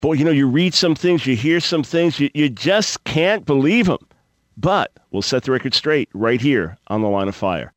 Boy, you read some things, you hear some things, you just can't believe them. But we'll set the record straight right here on The Line of Fire.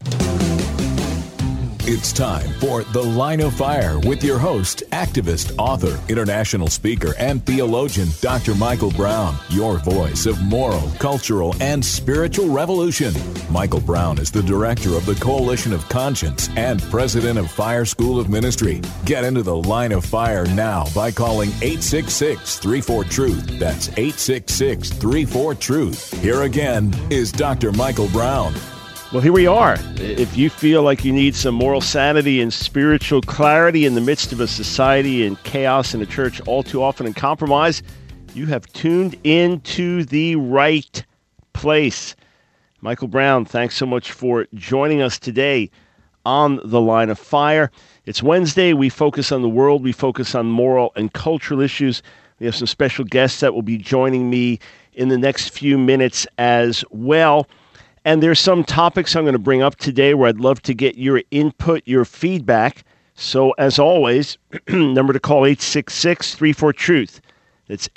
It's time for The Line of Fire with your host, activist, author, international speaker, and theologian, Dr. Michael Brown, your voice of moral, cultural, and spiritual revolution. Michael Brown is the director of the Coalition of Conscience and president of Fire School of Ministry. Get into The Line of Fire now by calling 866-34-TRUTH. That's 866-34-TRUTH. Here again is Dr. Michael Brown. Well, here we are. If you feel like you need some moral sanity and spiritual clarity in the midst of a society in chaos and a church all too often in compromise, you have tuned into the right place. Michael Brown, thanks so much for joining us today on The Line of Fire. It's Wednesday. We focus on the world. We focus on moral and cultural issues. We have some special guests that will be joining me in the next few minutes as well. And there's some topics I'm going to bring up today where I'd love to get your input, your feedback. So as always, number to call 866-34-TRUTH. That's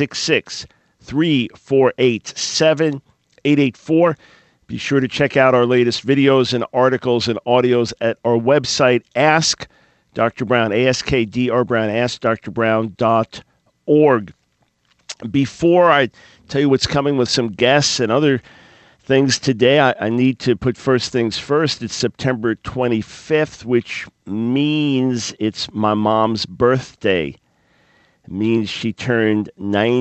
866-348-7884. Be sure to check out our latest videos and articles and audios at our website, Ask Dr. Brown, ASKDR Brown, AskDrBrown.org. Before I tell you what's coming with some guests and other things today, I need to put first things first. It's September 25th, which means it's my mom's birthday. It means she turned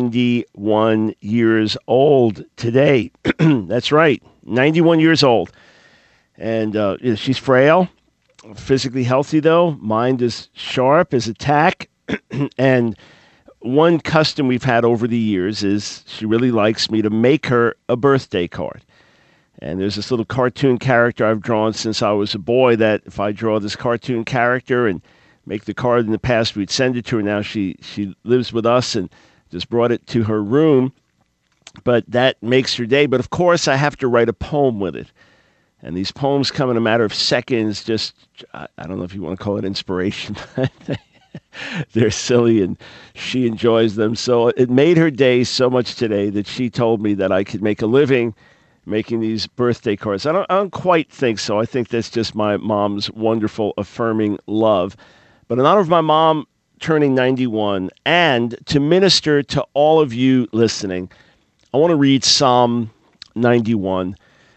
91 years old today. That's right, 91 years old. And she's frail, physically healthy though. Mind is sharp as a tack. And one custom we've had over the years is she really likes me to make her a birthday card. And there's this little cartoon character I've drawn since I was a boy that if I draw this cartoon character and make the card in the past, we'd send it to her. Now she lives with us and just brought it to her room. But that makes her day. But of course, I have to write a poem with it. And these poems come in a matter of seconds. Just, I don't know if you want to call it inspiration, but they're silly and she enjoys them. So it made her day so much today that she told me that I could make a living making these birthday cards. I don't quite think so. I think that's just my mom's wonderful, affirming love. But in honor of my mom turning 91 and to minister to all of you listening, I want to read Psalm 91.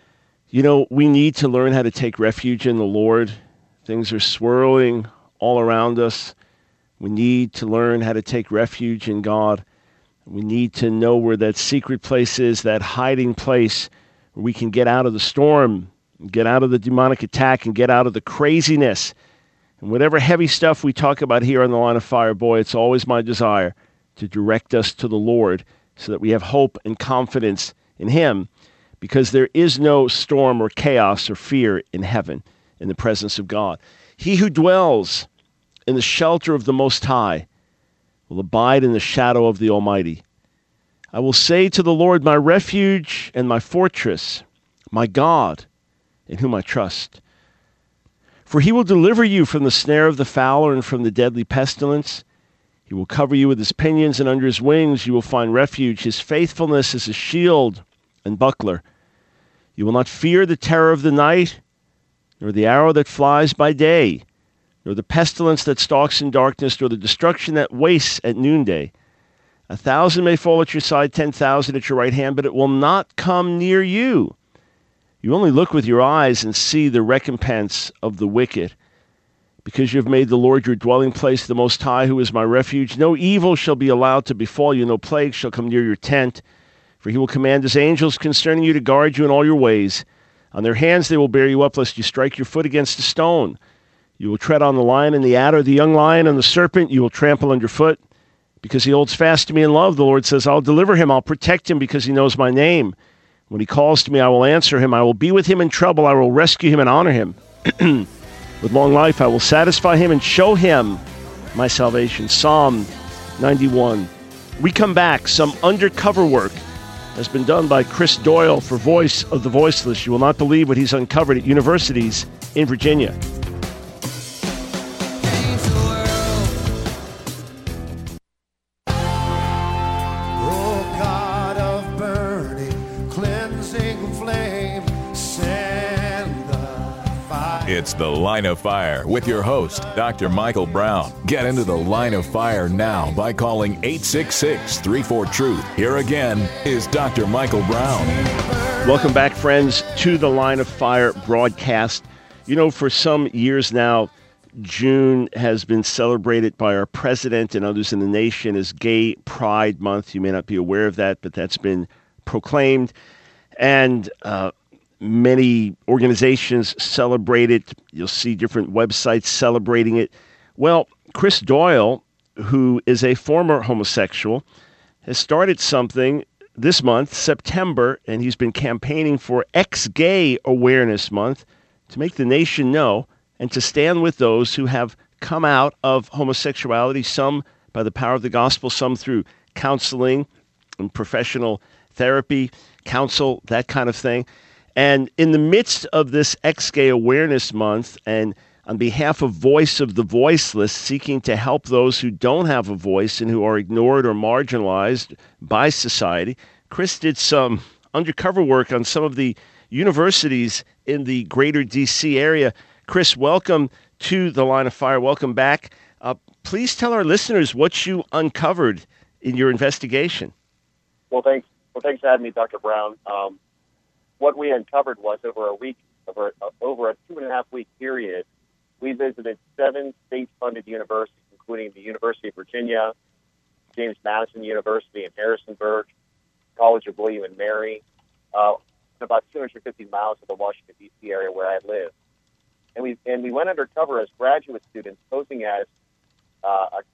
We need to learn how to take refuge in the Lord. Things are swirling all around us. We need to learn how to take refuge in God. We need to know where that secret place is, that hiding place where we can get out of the storm, get out of the demonic attack, and get out of the craziness. And whatever heavy stuff we talk about here on The Line of Fire, boy, it's always my desire to direct us to the Lord so that we have hope and confidence in Him, because there is no storm or chaos or fear in heaven in the presence of God. He who dwells in the shelter of the Most High will abide in the shadow of the Almighty. I will say to the Lord, my refuge and my fortress, my God, in whom I trust. For He will deliver you from the snare of the fowler and from the deadly pestilence. He will cover you with His pinions, and under His wings you will find refuge. His faithfulness is a shield and buckler. You will not fear the terror of the night, nor the arrow that flies by day, nor the pestilence that stalks in darkness, nor the destruction that wastes at noonday. 1,000 may fall at your side, 10,000 at your right hand, but it will not come near you. You only look with your eyes and see the recompense of the wicked. Because you have made the Lord your dwelling place, the Most High, who is my refuge, no evil shall be allowed to befall you, no plague shall come near your tent. For He will command His angels concerning you to guard you in all your ways. On their hands they will bear you up, lest you strike your foot against a stone. You will tread on the lion and the adder, the young lion and the serpent you will trample underfoot. Because He holds fast to me in love, the Lord says, I'll deliver him, I'll protect him, because He knows my name. When He calls to me, I will answer him. I will be with him in trouble. I will rescue him and honor him. With long life, I will satisfy him and show him my salvation. Psalm 91. We come back. Some undercover work has been done by Chris Doyle for Voice of the Voiceless. You will not believe what he's uncovered at universities in Virginia. It's The Line of Fire with your host, Dr. Michael Brown. Get into The Line of Fire now by calling 866-34-TRUTH. Here again is Dr. Michael Brown. Welcome back, friends, to the Line of Fire broadcast. You know, for some years now, June has been celebrated by our president and others in the nation as Gay Pride Month. You may not be aware of that, but that's been proclaimed. And many organizations celebrate it. You'll see different websites celebrating it. Well, Chris Doyle, who is a former homosexual, has started something this month, September, and he's been campaigning for Ex-Gay Awareness Month to make the nation know and to stand with those who have come out of homosexuality, some by the power of the gospel, some through counseling and professional therapy, counsel, that kind of thing. And in the midst of this Ex-Gay Awareness Month, and on behalf of Voice of the Voiceless, seeking to help those who don't have a voice and who are ignored or marginalized by society, Chris did some undercover work on some of the universities in the greater D.C. area. Chris, welcome to the Line of Fire. Welcome back. Please tell our listeners what you uncovered in your investigation. Well, thanks for having me, Dr. Brown. What we uncovered was over a 2.5 week period, we visited 7 state-funded universities, including the University of Virginia, James Madison University in Harrisonburg, College of William and Mary, about 250 miles of the Washington, D.C. area where I live. And we went undercover as graduate students, posing as a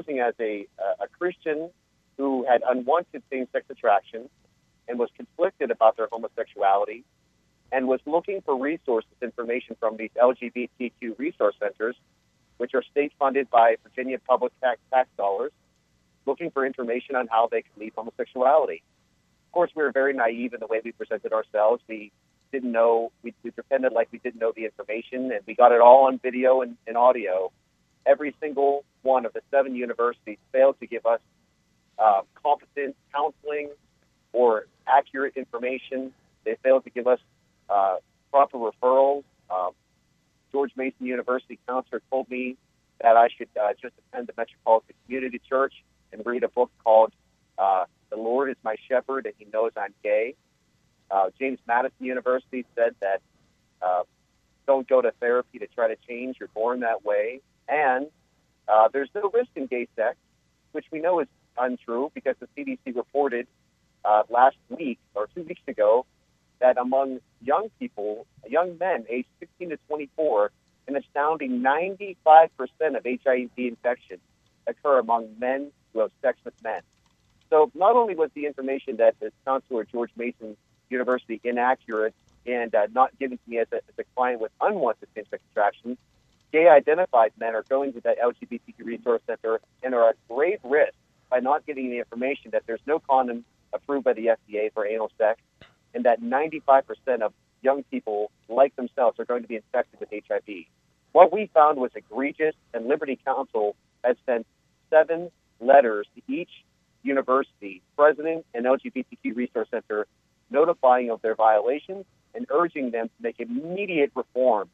Christian who had unwanted same-sex attraction and was conflicted about their homosexuality and was looking for resources, information from these LGBTQ resource centers, which are state-funded by Virginia public tax dollars, looking for information on how they can leave homosexuality. Of course, we were very naive in the way we presented ourselves. We didn't know, we pretended like we didn't know the information, and we got it all on video and audio. Every single one of the 7 universities failed to give us competent counseling or accurate information. They failed to give us proper referrals. George Mason University counselor told me that I should just attend the Metropolitan Community Church and read a book called The Lord is My Shepherd and He Knows I'm Gay. James Madison University said that don't go to therapy to try to change. You're born that way. And there's no risk in gay sex, which we know is untrue because the CDC reported last week or 2 weeks ago that among young people, young men aged 16 to 24, an astounding 95% of HIV infections occur among men who have sex with men. So not only was the information that the counselor at George Mason University inaccurate and not given to me as a client with unwanted same-sex attraction, gay-identified men are going to that LGBTQ resource center and are at grave risk by not getting the information that there's no condom approved by the FDA for anal sex, and that 95% of young people like themselves are going to be infected with HIV. What we found was egregious, and Liberty Counsel has sent 7 letters to each university, president, and LGBTQ resource center, notifying of their violations and urging them to make immediate reform.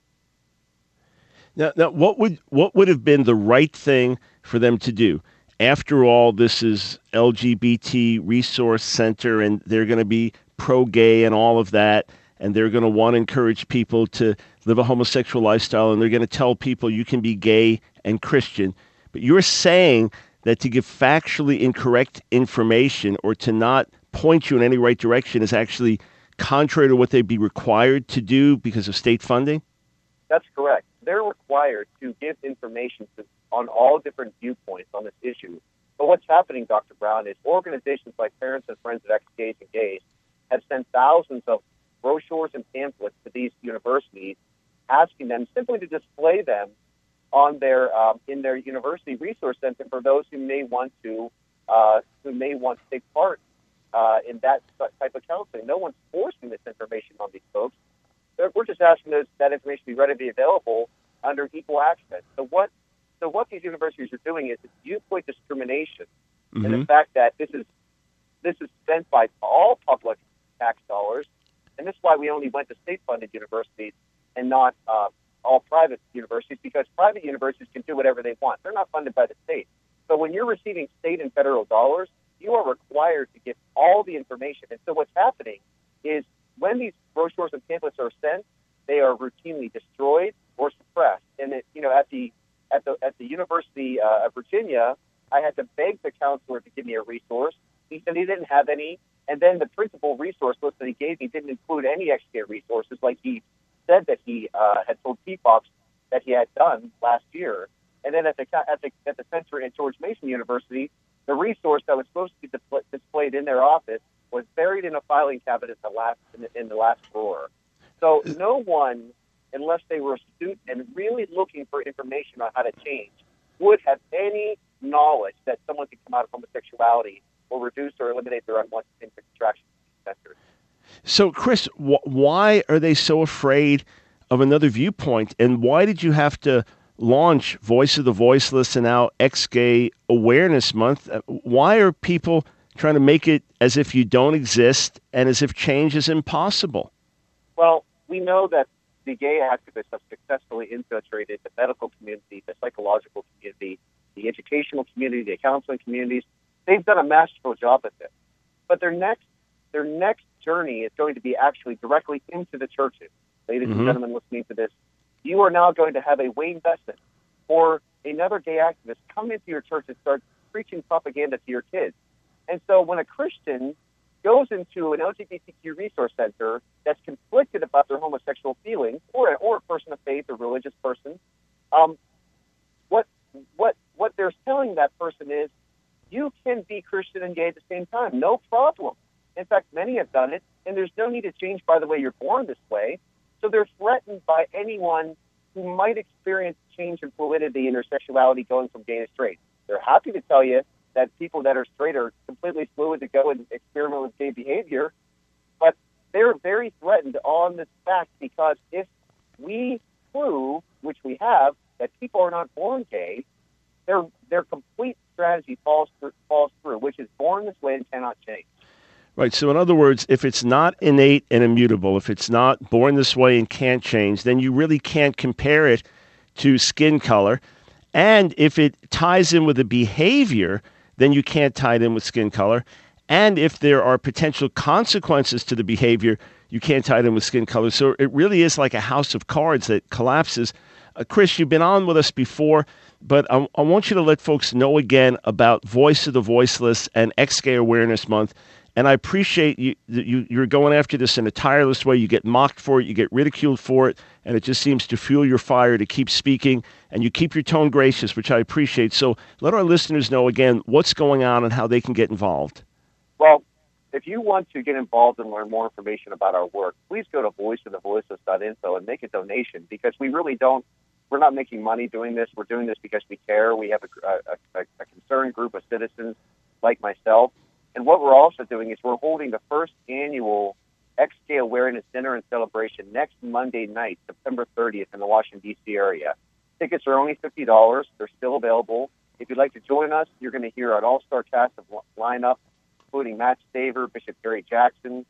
Now, what would have been the right thing for them to do? After all, this is LGBT Resource Center, and they're going to be pro-gay and all of that, and they're going to want to encourage people to live a homosexual lifestyle, and they're going to tell people you can be gay and Christian. But you're saying that to give factually incorrect information or to not point you in any right direction is actually contrary to what they'd be required to do because of state funding? That's correct. They're required to give information on all different viewpoints on this issue. But what's happening, Dr. Brown, is organizations like Parents and Friends of Ex-Gays and Gays have sent thousands of brochures and pamphlets to these universities, asking them simply to display them on their in their university resource center for those who may want to take part in that type of counseling. No one's forcing this information on these folks. We're just asking that information be readily available under equal access. So what these universities are doing is viewpoint discrimination, and the fact that this is spent by all public tax dollars, and this is why we only went to state-funded universities and not all private universities, because private universities can do whatever they want. They're not funded by the state. So when you're receiving state and federal dollars, you are required to give all the information. And so what's happening is when these brochures and pamphlets are sent, they are routinely destroyed or suppressed. And at the University of Virginia, I had to beg the counselor to give me a resource. He said he didn't have any. And then the principal resource list that he gave me didn't include any XK resources, like he said that he had told PFOX that he had done last year. And then at the center at George Mason University, the resource that was supposed to be displayed in their office was buried in a filing cabinet in the last drawer. So no one, unless they were astute and really looking for information on how to change, would have any knowledge that someone could come out of homosexuality or reduce or eliminate their unwanted same-sex attraction centers. So, Chris, why are they so afraid of another viewpoint, and why did you have to launch Voice of the Voiceless and now Ex-Gay Awareness Month? Why are people trying to make it as if you don't exist and as if change is impossible? Well, we know that the gay activists have successfully infiltrated the medical community, the psychological community, the educational community, the counseling communities. They've done a masterful job at this. But their next journey is going to be actually directly into the churches. Ladies and gentlemen listening to this, you are now going to have a Wayne Besson or another gay activist come into your church and start preaching propaganda to your kids. And so when a Christian goes into an LGBTQ resource center that's conflicted about their homosexual feelings, or a person of faith, a religious person, what they're telling that person is, you can be Christian and gay at the same time, no problem. In fact, many have done it, and there's no need to change by the way you're born this way. So they're threatened by anyone who might experience change in fluidity and their sexuality going from gay to straight. They're happy to tell you that people that are straight are completely fluid to go and experiment with gay behavior, but they're very threatened on this fact, because if we prove, which we have, that people are not born gay, their complete strategy falls through, which is born this way and cannot change. Right. So in other words, if it's not innate and immutable, if it's not born this way and can't change, then you really can't compare it to skin color. And if it ties in with a behavior, then you can't tie it in with skin color. And if there are potential consequences to the behavior, you can't tie it in with skin color. So it really is like a house of cards that collapses. Chris, you've been on with us before, but I want you to let folks know again about Voice of the Voiceless and Ex-Gay Awareness Month. And I appreciate you're going after this in a tireless way. You get mocked for it, you get ridiculed for it, and it just seems to fuel your fire to keep speaking, and you keep your tone gracious, which I appreciate. So let our listeners know again what's going on and how they can get involved. Well, if you want to get involved and learn more information about our work, please go to voiceofthevoiceless.info and make a donation, because we're not making money doing this. We're doing this because we care. We have a concerned group of citizens like myself. And what we're also doing is we're holding the first annual Ex-Gay Awareness Dinner and Celebration next Monday night, September 30th, in the Washington, D.C. area. Tickets are only $50. They're still available. If you'd like to join us, you're going to hear an all-star cast of lineup, including Matt Staver, Bishop Gary Jackson,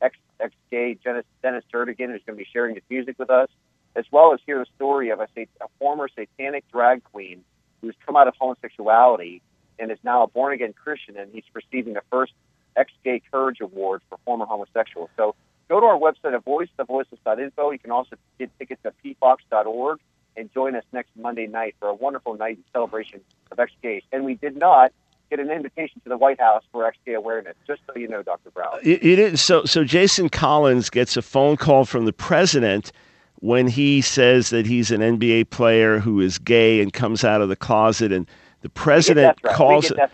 ex-gay Dennis Turdigan, who's going to be sharing his music with us, as well as hear the story of a former satanic drag queen who's come out of homosexuality and is now a born-again Christian, and he's receiving the first Ex-Gay Courage Award for former homosexuals. So go to our website at voiceofthevoiceless.info. You can also get tickets at pfox.org and join us next Monday night for a wonderful night in celebration of ex-gays. And we did not get an invitation to the White House for ex-gay awareness, just so you know, Dr. Brown. You didn't. So Jason Collins gets a phone call from the president when he says that he's an NBA player who is gay and comes out of the closet, and the president calls. We get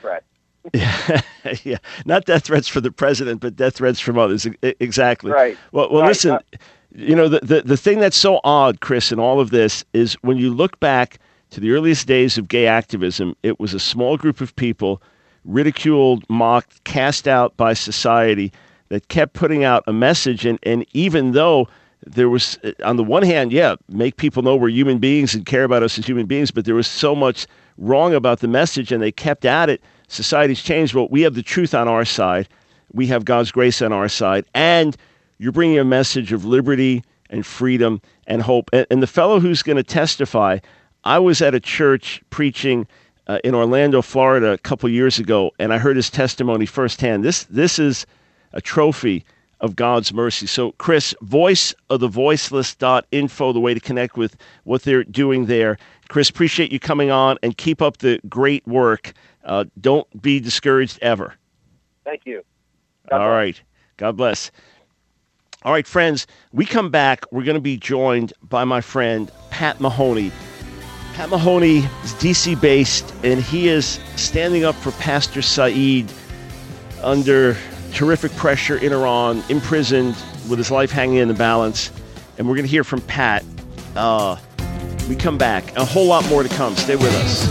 death threats. Yeah, not death threats for the president, but death threats from others. Exactly. Right. Well, right. Listen, you know, the thing that's so odd, Chris, in all of this is when you look back to the earliest days of gay activism, it was a small group of people, ridiculed, mocked, cast out by society, that kept putting out a message. And even though there was, on the one hand, make people know we're human beings and care about us as human beings, but there was so much wrong about the message, and they kept at it. Society's changed. Well, we have the truth on our side. We have God's grace on our side. And you're bringing a message of liberty and freedom and hope. And the fellow who's going to testify, I was at a church preaching in Orlando, Florida, a couple years ago, and I heard his testimony firsthand. This is a trophy of God's mercy. So, Chris, voiceofthevoiceless.info, the way to connect with what they're doing there. Chris, appreciate you coming on, and keep up the great work. Don't be discouraged ever. Thank you. All right. God bless. All right, friends, we come back. We're going to be joined by my friend, Pat Mahoney. Pat Mahoney is D.C.-based, and he is standing up for Pastor Saeed under terrific pressure in Iran, imprisoned with his life hanging in the balance. And we're going to hear from Pat. We come back. A whole lot more to come. Stay with us.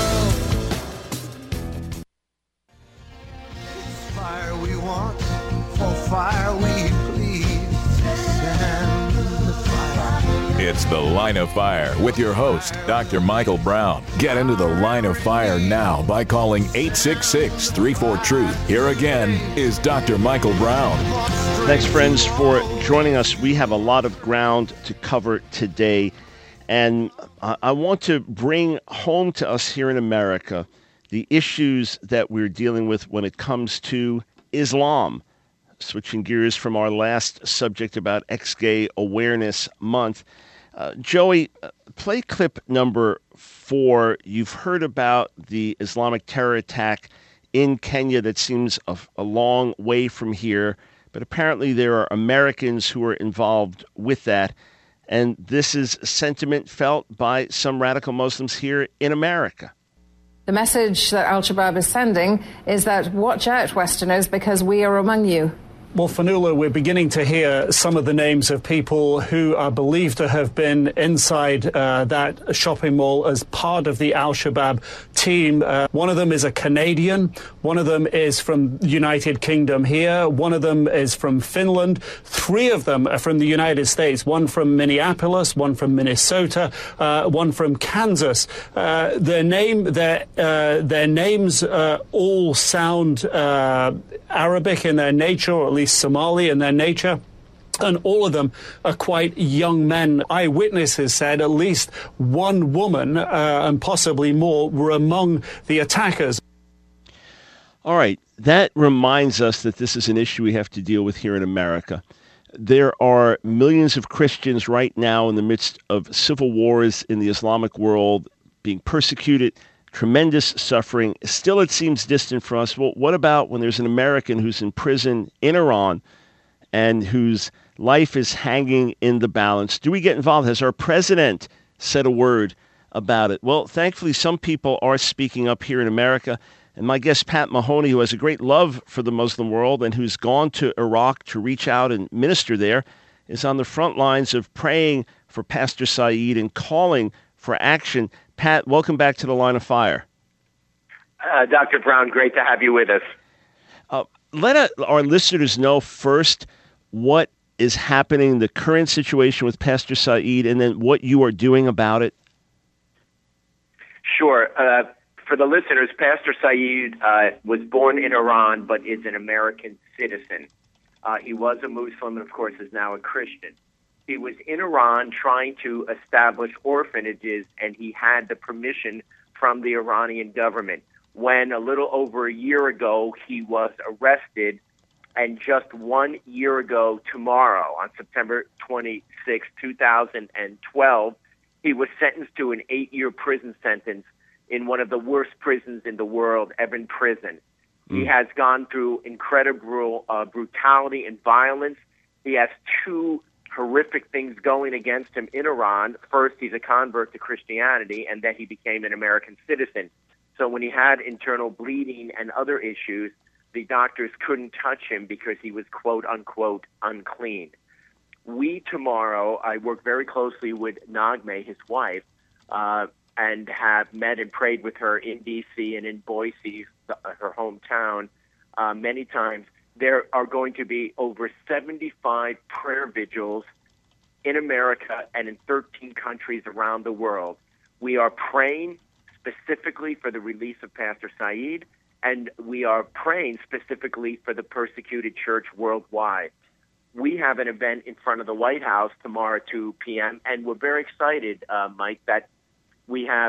Fire we want, for fire we please. Send the fire. It's The Line of Fire with your host, Dr. Michael Brown. Get into the Line of Fire now by calling 866-34-TRUTH. Here again is Dr. Michael Brown. Thanks, friends, for joining us. We have a lot of ground to cover today, and I want to bring home to us here in America the issues that we're dealing with when it comes to Islam. Switching gears from our last subject about Ex-Gay Awareness Month. Joey, play clip number 4. You've heard about the Islamic terror attack in Kenya that seems a long way from here, but apparently there are Americans who are involved with that, and this is sentiment felt by some radical Muslims here in America. The message that Al-Shabaab is sending is that watch out, Westerners, because we are among you. Well, Fanula, we're beginning to hear some of the names of people who are believed to have been inside that shopping mall as part of the Al-Shabaab team. One of them is a Canadian. One of them is from the United Kingdom here. One of them is from Finland. 3 of them are from the United States. One from Minneapolis, one from Minnesota, one from Kansas. Their names all sound Arabic in their nature, or at least Somali in their nature. And all of them are quite young men. Eyewitnesses said at least one woman and possibly more were among the attackers. All right. That reminds us that this is an issue we have to deal with here in America. There are millions of Christians right now in the midst of civil wars in the Islamic world, being persecuted, tremendous suffering. Still, it seems distant for us. Well, what about when there's an American who's in prison in Iran and whose life is hanging in the balance? Do we get involved? Has our president said a word about it? Well, thankfully, some people are speaking up here in America. And my guest, Pat Mahoney, who has a great love for the Muslim world and who's gone to Iraq to reach out and minister there, is on the front lines of praying for Pastor Saeed and calling for action. Pat, welcome back to the Line of Fire. Dr. Brown, great to have you with us. Let our listeners know first what is happening, the current situation with Pastor Saeed, and then what you are doing about it. Sure. For the listeners, Pastor Saeed was born in Iran, but is an American citizen. He was a Muslim and, of course, is now a Christian. He was in Iran trying to establish orphanages, and he had the permission from the Iranian government. When a little over a year ago, he was arrested, and just 1 year ago tomorrow, on September 26, 2012, he was sentenced to an 8-year prison sentence in one of the worst prisons in the world, Evin Prison. He has gone through incredible brutality and violence. He has 2 horrific things going against him in Iran. First, he's a convert to Christianity, and then he became an American citizen. So when he had internal bleeding and other issues, the doctors couldn't touch him because he was, quote, unquote, unclean. We tomorrow, I work very closely with Naghmeh, his wife, and have met and prayed with her in D.C. and in Boise, her hometown, many times. There are going to be over 75 prayer vigils in America and in 13 countries around the world. We are praying specifically for the release of Pastor Saeed, and we are praying specifically for the persecuted church worldwide. we have an event in front of the White House tomorrow at 2 p.m., and we're very excited, Mike, that we have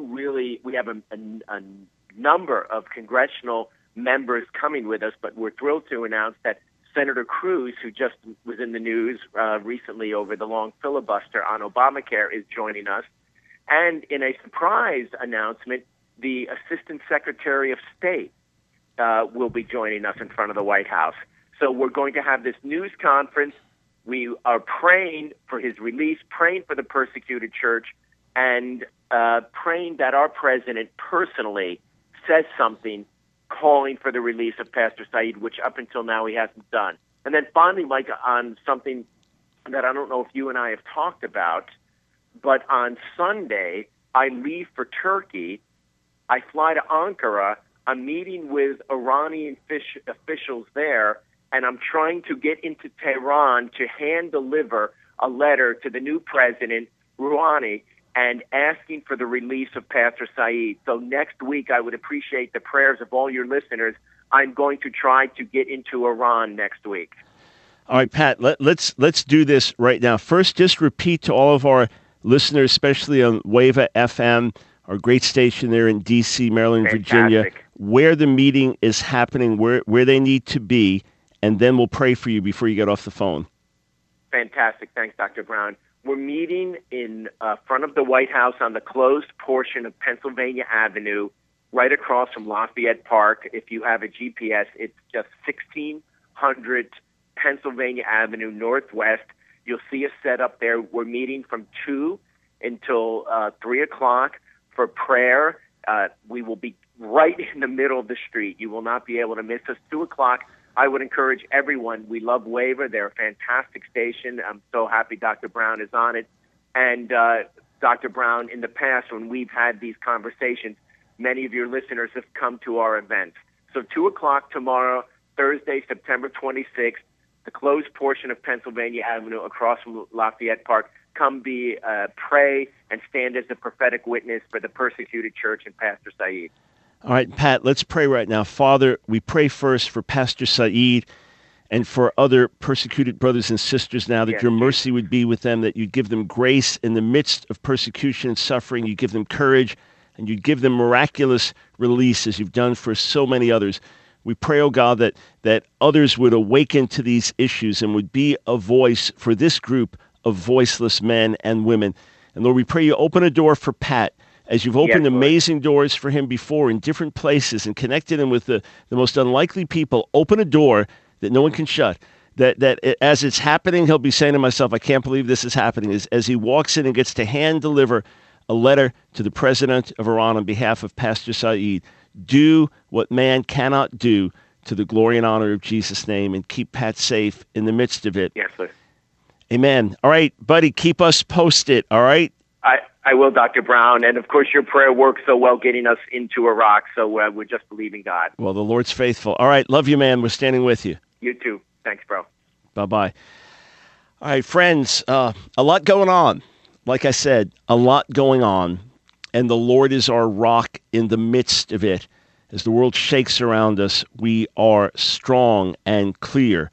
a number of congressional members coming with us, but we're thrilled to announce that Senator Cruz, who just was in the news recently over the long filibuster on Obamacare, is joining us. And in a surprise announcement, the Assistant Secretary of State will be joining us in front of the White House. So we're going to have this news conference. We are praying for his release, praying for the persecuted church, and praying that our president personally says something calling for the release of Pastor Saeed, which up until now he hasn't done. And then finally, Mike, on something that I don't know if you and I have talked about, but on Sunday, I leave for Turkey. I fly to Ankara. I'm meeting with Iranian officials there, and I'm trying to get into Tehran to hand deliver a letter to the new president, Rouhani, and asking for the release of Pastor Saeed. So next week, I would appreciate the prayers of all your listeners. I'm going to try to get into Iran next week. All right, Pat, let's do this right now. First, just repeat to all of our listeners, especially on Wava FM, our great station there in D.C., Maryland, Fantastic. Virginia, where the meeting is happening, where they need to be, and then we'll pray for you before you get off the phone. Fantastic. Thanks, Dr. Brown. We're meeting in front of the White House on the closed portion of Pennsylvania Avenue, right across from Lafayette Park. If you have a GPS, it's just 1600 Pennsylvania Avenue Northwest. You'll see us set up there. We're meeting from 2 until 3 o'clock for prayer. We will be right in the middle of the street. You will not be able to miss us. 2 o'clock. I would encourage everyone. We love Wava. They're a fantastic station. I'm so happy Dr. Brown is on it. And Dr. Brown, in the past, when we've had these conversations, many of your listeners have come to our events. So 2 o'clock tomorrow, Thursday, September 26th, the closed portion of Pennsylvania Avenue across from Lafayette Park. Come pray and stand as a prophetic witness for the persecuted church and Pastor Saeed. All right, Pat, let's pray right now. Father, we pray first for Pastor Saeed and for other persecuted brothers and sisters now, that your mercy would be with them, that you'd give them grace in the midst of persecution and suffering. You'd give them courage, and you'd give them miraculous release as you've done for so many others. We pray, oh God, that others would awaken to these issues and would be a voice for this group of voiceless men and women. And Lord, we pray you open a door for Pat, as you've opened amazing doors for him before in different places and connected him with the most unlikely people. Open a door that no one can shut. That as it's happening, he'll be saying to himself, I can't believe this is happening. As he walks in and gets to hand deliver a letter to the president of Iran on behalf of Pastor Saeed. Do what man cannot do, to the glory and honor of Jesus' name, and keep Pat safe in the midst of it. Yes, sir. Amen. All right, buddy, keep us posted, all right? I will, Dr. Brown. And, of course, your prayer works so well getting us into Iraq, so we're just believing God. Well, the Lord's faithful. All right, love you, man. We're standing with you. You too. Thanks, bro. Bye-bye. All right, friends, a lot going on. Like I said, a lot going on, and the Lord is our rock in the midst of it. As the world shakes around us, we are strong and clear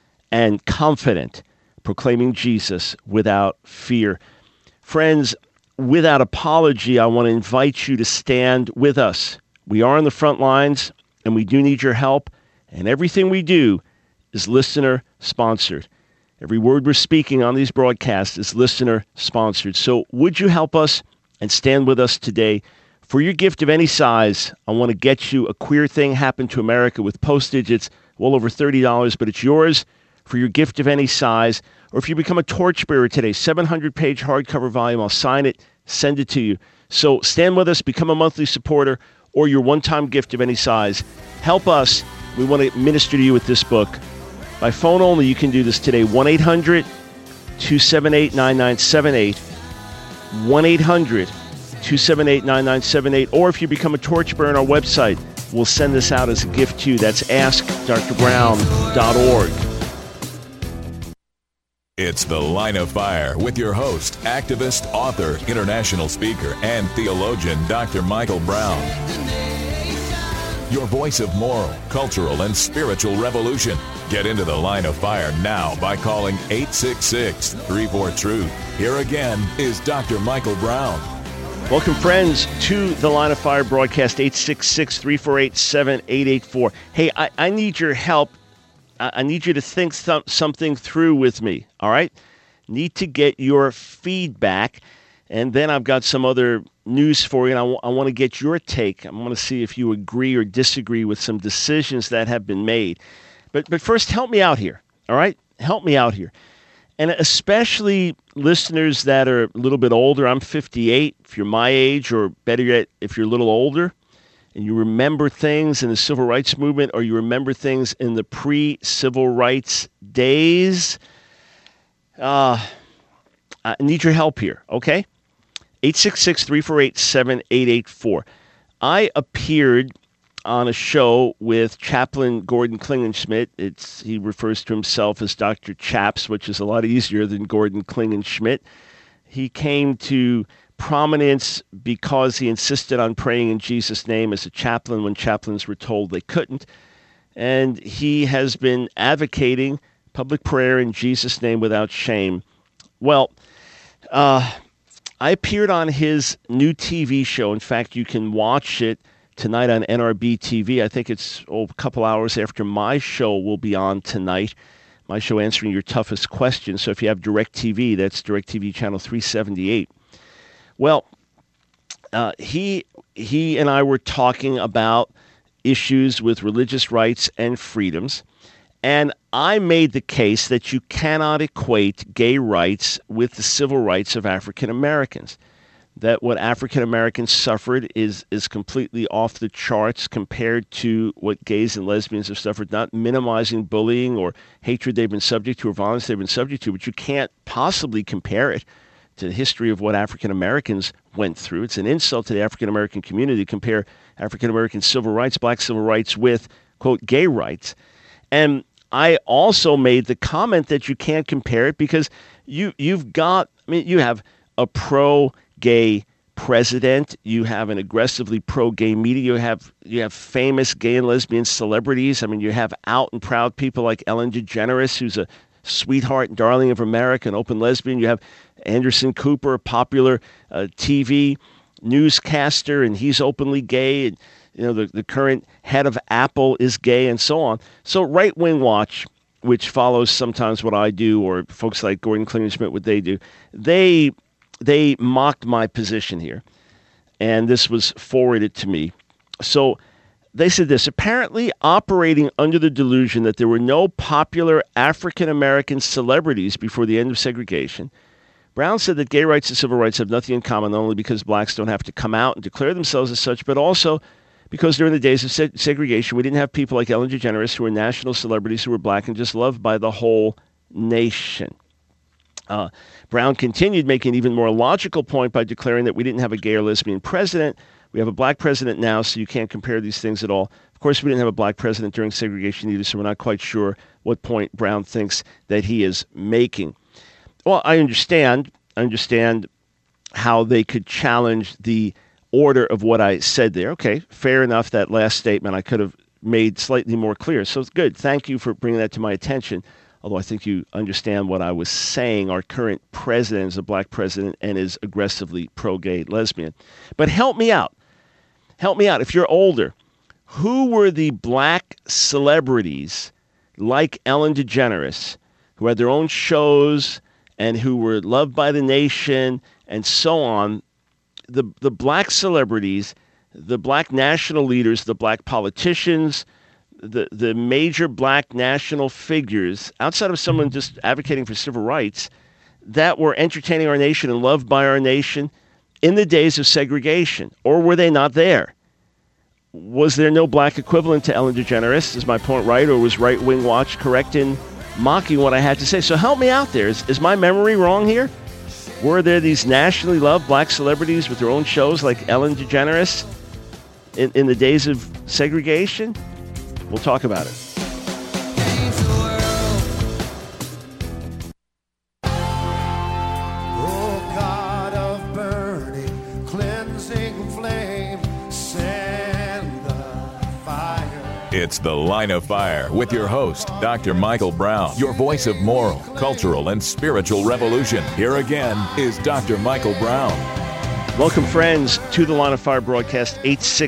and confident, proclaiming Jesus without fear. Friends, without apology, I want to invite you to stand with us. We are on the front lines, and we do need your help, and everything we do is listener-sponsored. Every word we're speaking on these broadcasts is listener-sponsored. So would you help us and stand with us today? For your gift of any size, I want to get you A Queer Thing Happened to America with postage. It's well over $30, but it's yours for your gift of any size. Or if you become a torchbearer today, 700-page hardcover volume, I'll sign it, send it to you. So stand with us, become a monthly supporter, or your one-time gift of any size. Help us. We want to minister to you with this book. By phone only, you can do this today. 1-800-278-9978. 1-800-278-9978. Or if you become a torchbearer on our website, we'll send this out as a gift to you. That's AskDrBrown.org. It's The Line of Fire with your host, activist, author, international speaker, and theologian, Dr. Michael Brown. your voice of moral, cultural, and spiritual revolution. Get into the Line of Fire now by calling 866-34-TRUTH. Here again is Dr. Michael Brown. Welcome, friends, to the Line of Fire broadcast, 866-348-7884. Hey, I need your help. I need you to think something through with me, all right? Need to get your feedback, and then I've got some other news for you, and I want to get your take. I want to see if you agree or disagree with some decisions that have been made. But first, help me out here, all right? Help me out here. And especially listeners that are a little bit older. I'm 58. If you're my age, or better yet, if you're a little older, and you remember things in the civil rights movement, or you remember things in the pre-civil rights days, I need your help here, okay? 866-348-7884. I appeared on a show with Chaplain Gordon Klingenschmitt. He refers to himself as Dr. Chaps, which is a lot easier than Gordon Klingenschmitt. He came to prominence because he insisted on praying in Jesus' name as a chaplain when chaplains were told they couldn't. And he has been advocating public prayer in Jesus' name without shame. Well, I appeared on his new TV show. In fact, you can watch it tonight on NRB TV. I think it's a couple hours after my show will be on tonight. My show, Answering Your Toughest Questions. So if you have DirecTV, that's DirecTV channel 378. Well, he and I were talking about issues with religious rights and freedoms, and I made the case that you cannot equate gay rights with the civil rights of African Americans. That what African Americans suffered is completely off the charts compared to what gays and lesbians have suffered, not minimizing bullying or hatred they've been subject to or violence they've been subject to, but you can't possibly compare it to the history of what African Americans went through. It's an insult to the African American community to compare African American civil rights, black civil rights, with, quote, gay rights. And I also made the comment that you can't compare it because you have a pro-gay president, you have an aggressively pro-gay media, you have famous gay and lesbian celebrities. I mean, you have out and proud people like Ellen DeGeneres, who's a sweetheart and darling of America, an open lesbian. You have Anderson Cooper, a popular TV newscaster, and he's openly gay. And, the current head of Apple is gay, and so on. So Right Wing Watch, which follows sometimes what I do, or folks like Gordon Klingenschmitt, what they do, they mocked my position here, and this was forwarded to me. So they said this: apparently operating under the delusion that there were no popular African-American celebrities before the end of segregation, Brown said that gay rights and civil rights have nothing in common, not only because blacks don't have to come out and declare themselves as such, but also because during the days of segregation, we didn't have people like Ellen DeGeneres, who were national celebrities, who were black and just loved by the whole nation. Brown continued, making an even more logical point by declaring that we didn't have a gay or lesbian president. We have a black president now, so you can't compare these things at all. Of course, we didn't have a black president during segregation either, so we're not quite sure what point Brown thinks that he is making. Well, I understand how they could challenge the order of what I said there. Okay, fair enough. That last statement I could have made slightly more clear. So it's good. Thank you for bringing that to my attention. Although I think you understand what I was saying. Our current president is a black president and is aggressively pro-gay lesbian. But help me out. Help me out. If you're older, who were the black celebrities like Ellen DeGeneres who had their own shows and who were loved by the nation and so on? The black celebrities, the black national leaders, the black politicians, the major black national figures, outside of someone just advocating for civil rights, that were entertaining our nation and loved by our nation in the days of segregation? Or were they not there? Was there no black equivalent to Ellen DeGeneres? Is my point right? Or was Right Wing Watch correct in mocking what I had to say? So help me out there. Is my memory wrong here? Were there these nationally loved black celebrities with their own shows like Ellen DeGeneres in the days of segregation? We'll talk about it. Oh, God of burning, cleansing flame, send the fire. It's The Line of Fire with your host, Dr. Michael Brown, your voice of moral, cultural, and spiritual revolution. Here again is Dr. Michael Brown. Welcome, friends, to the Line of Fire broadcast,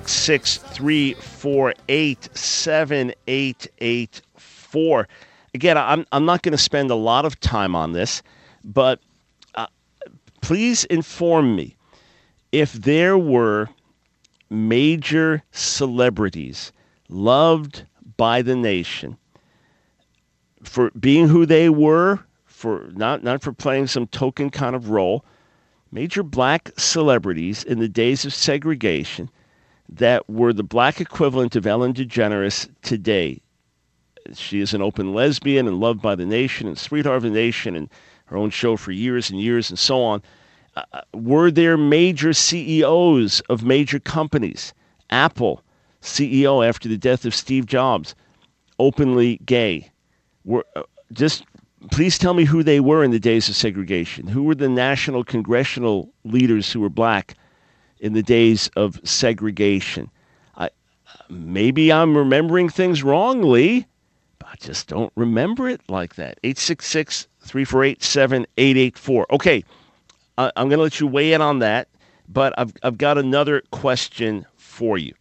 866-348-7884. Again, I'm not going to spend a lot of time on this, but please inform me if there were major celebrities loved by the nation for being who they were, for not for playing some token kind of role, major black celebrities in the days of segregation that were the black equivalent of Ellen DeGeneres today. She is an open lesbian and loved by the nation and sweetheart of the nation and her own show for years and years and so on. Were there major CEOs of major companies? Apple, CEO after the death of Steve Jobs, openly gay. Just please tell me who they were in the days of segregation. Who were the national congressional leaders who were black in the days of segregation? Maybe I'm remembering things wrongly, but I just don't remember it like that. 866-348-7884. Okay. I'm going to let you weigh in on that, but I've got another question for you.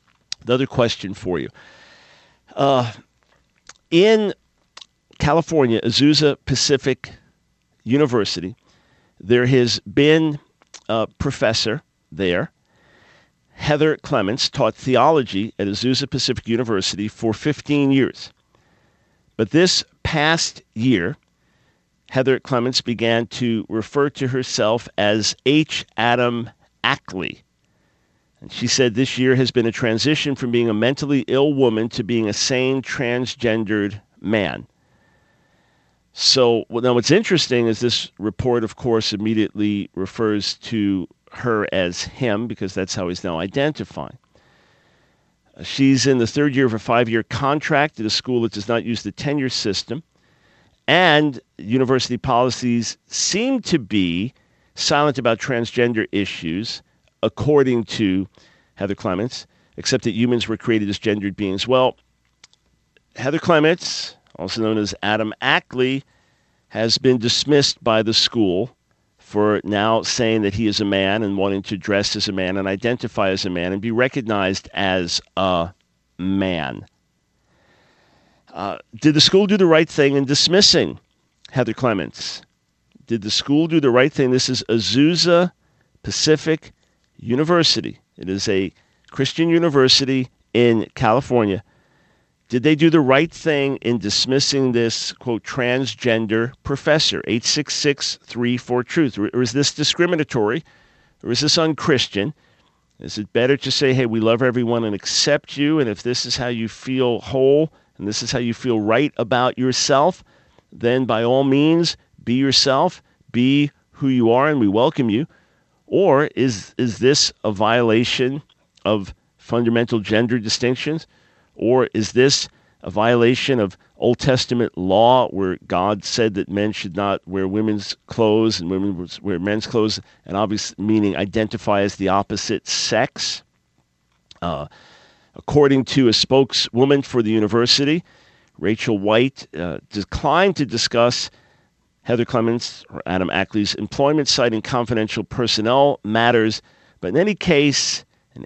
In California, Azusa Pacific University, there has been a professor there. Heather Clements taught theology at Azusa Pacific University for 15 years. But this past year, Heather Clements began to refer to herself as H. Adam Ackley. And she said this year has been a transition from being a mentally ill woman to being a sane transgendered man. So, now what's interesting is this report, of course, immediately refers to her as him because that's how he's now identifying. She's in the third year of a 5-year contract at a school that does not use the tenure system. And university policies seem to be silent about transgender issues, according to Heather Clements, except that humans were created as gendered beings. Well, Heather Clements, also known as Adam Ackley, has been dismissed by the school for now saying that he is a man and wanting to dress as a man and identify as a man and be recognized as a man. Did the school do the right thing in dismissing Heather Clements? Did the school do the right thing? This is Azusa Pacific University. It is a Christian university in California. Did they do the right thing in dismissing this, quote, transgender professor? 866-34-TRUTH. Or is this discriminatory? Or is this unchristian? Is it better to say, hey, we love everyone and accept you, and if this is how you feel whole, and this is how you feel right about yourself, then by all means, be yourself, be who you are, and we welcome you? Or is this a violation of fundamental gender distinctions? Or is this a violation of Old Testament law where God said that men should not wear women's clothes and women would wear men's clothes, and obviously meaning identify as the opposite sex? According to a spokeswoman for the university, Rachel White, declined to discuss Heather Clements or Adam Ackley's employment, citing confidential personnel matters. But in any case,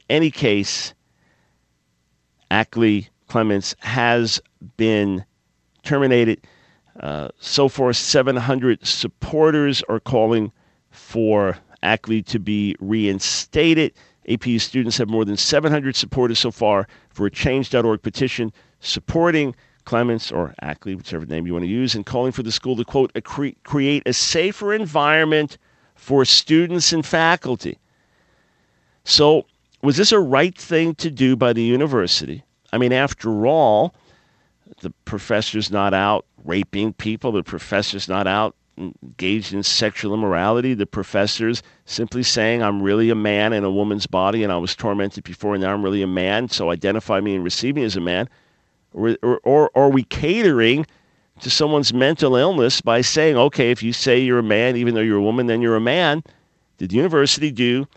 Ackley Clements has been terminated. So far, 700 supporters are calling for Ackley to be reinstated. APU students have more than 700 supporters so far for a Change.org petition supporting Clements or Ackley, whichever name you want to use, and calling for the school to, quote, create a safer environment for students and faculty. So was this a right thing to do by the university? I mean, after all, the professor's not out raping people. The professor's not out engaged in sexual immorality. The professor's simply saying, I'm really a man in a woman's body, and I was tormented before, and now I'm really a man, so identify me and receive me as a man. Or are we catering to someone's mental illness by saying, okay, if you say you're a man, even though you're a woman, then you're a man? Did the university do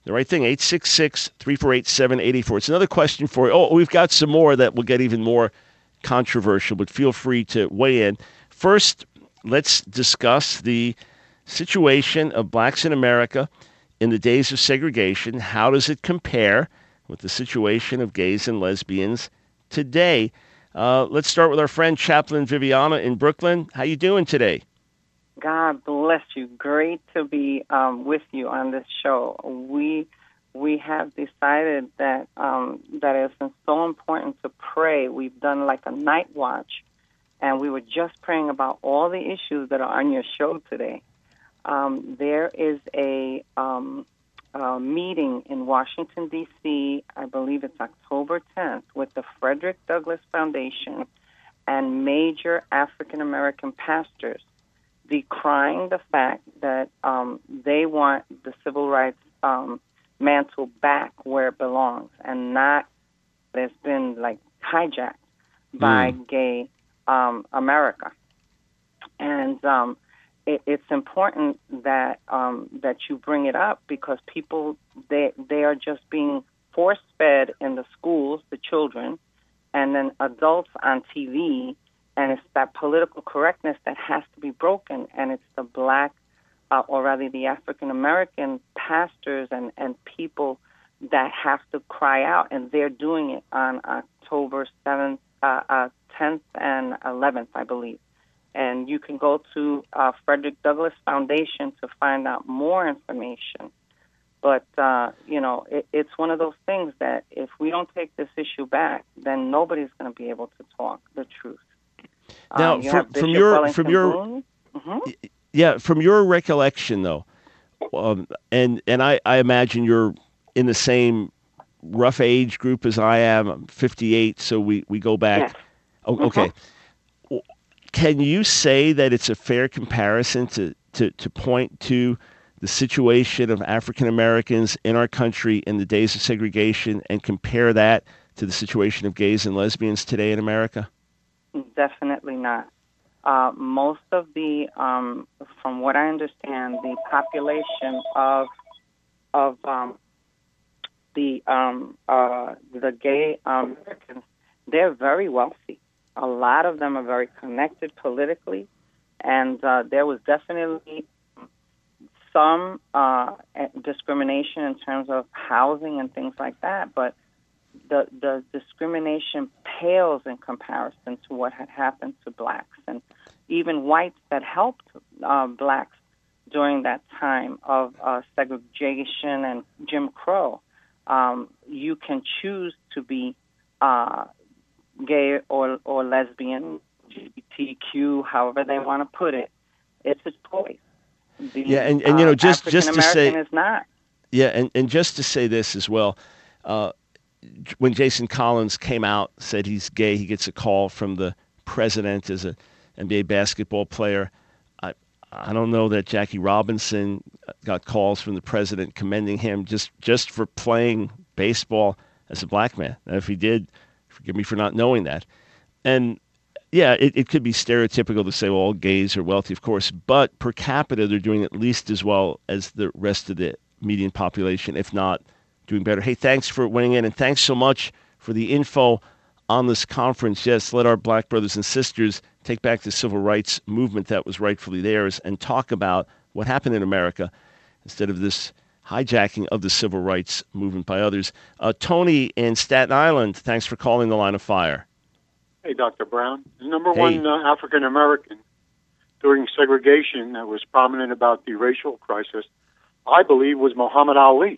the right thing, 866-348-7884. It's another question for you. Oh, we've got some more that will get even more controversial, but feel free to weigh in. First, let's discuss the situation of blacks in America in the days of segregation. How does it compare with the situation of gays and lesbians today? Let's start with our friend Chaplain Viviana in Brooklyn. How you doing today? God bless you. Great to be with you on this show. We have decided that that it's so important to pray. We've done like a night watch, and we were just praying about all the issues that are on your show today. There is a meeting in Washington, D.C., I believe it's October 10th, with the Frederick Douglass Foundation and major African-American pastors decrying the fact that they want the civil rights mantle back where it belongs and not it's been like hijacked by gay America. And it's important that that you bring it up because people they are just being force-fed in the schools, the children, and then adults on TV, and it's that political correctness that has to be broken, and it's the black, or rather the African-American pastors and people that have to cry out, and they're doing it on October 7th, 10th and 11th, I believe. And you can go to Frederick Douglass Foundation to find out more information. But, it's one of those things that if we don't take this issue back, then nobody's going to be able to talk the truth. Now, from your recollection, though, and I imagine you're in the same rough age group as I am. I'm 58, so we go back. Yes. Oh, okay. Can you say that it's a fair comparison to point to the situation of African Americans in our country in the days of segregation and compare that to the situation of gays and lesbians today in America? Definitely not. Most of the, from what I understand, the population of the gay Americans, they're very wealthy. A lot of them are very connected politically, and there was definitely some discrimination in terms of housing and things like that, but the discrimination pales in comparison to what had happened to blacks and even whites that helped blacks during that time of segregation and Jim Crow. You can choose to be gay or lesbian, LGBTQ, however they want to put it. It's a choice. Just to say, is not. Yeah, and just to say this as well, when Jason Collins came out, said he's gay, he gets a call from the president as an NBA basketball player. I don't know that Jackie Robinson got calls from the president commending him just for playing baseball as a black man. And if he did, forgive me for not knowing that. And yeah, it could be stereotypical to say, well, all gays are wealthy, of course, but per capita, they're doing at least as well as the rest of the median population, if not doing better. Hey, thanks for weighing in, and thanks so much for the info on this conference. Yes, let our black brothers and sisters take back the civil rights movement that was rightfully theirs and talk about what happened in America instead of this hijacking of the civil rights movement by others. Tony in Staten Island, thanks for calling the Line of Fire. Hey, Dr. Brown. The number one African-American during segregation that was prominent about the racial crisis, I believe, was Muhammad Ali.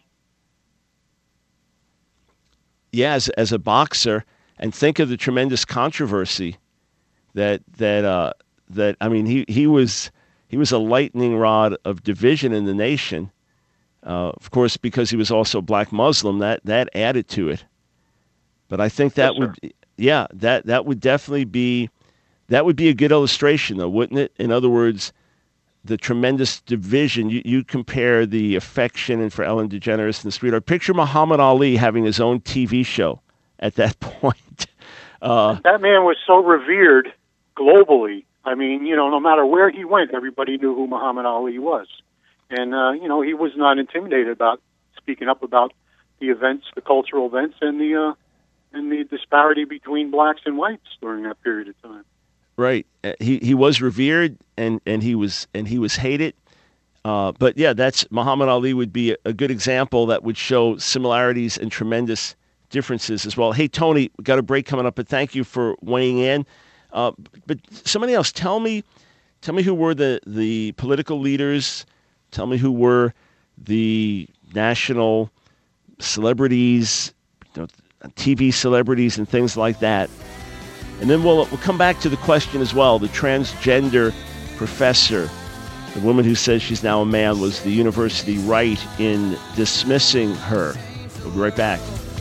Yeah, as a boxer, and think of the tremendous controversy that I mean, he was a lightning rod of division in the nation. Of course, because he was also black Muslim, that added to it. But I think that that would definitely be a good illustration, though, wouldn't it? In other words, the tremendous division. You compare the affection and for Ellen DeGeneres and the sweetheart. Picture Muhammad Ali having his own TV show at that point. That man was so revered globally. I mean, no matter where he went, everybody knew who Muhammad Ali was. And, he was not intimidated about speaking up about the events, the cultural events, and the disparity between blacks and whites during that period of time. Right. He was revered and he was hated. But yeah, that's Muhammad Ali would be a good example that would show similarities and tremendous differences as well. Hey, Tony, we got a break coming up, but thank you for weighing in. But somebody else, tell me who were the political leaders. Tell me who were the national celebrities, TV celebrities and things like that. And then we'll come back to the question as well. The transgender professor, the woman who says she's now a man, was the university right in dismissing her? We'll be right back.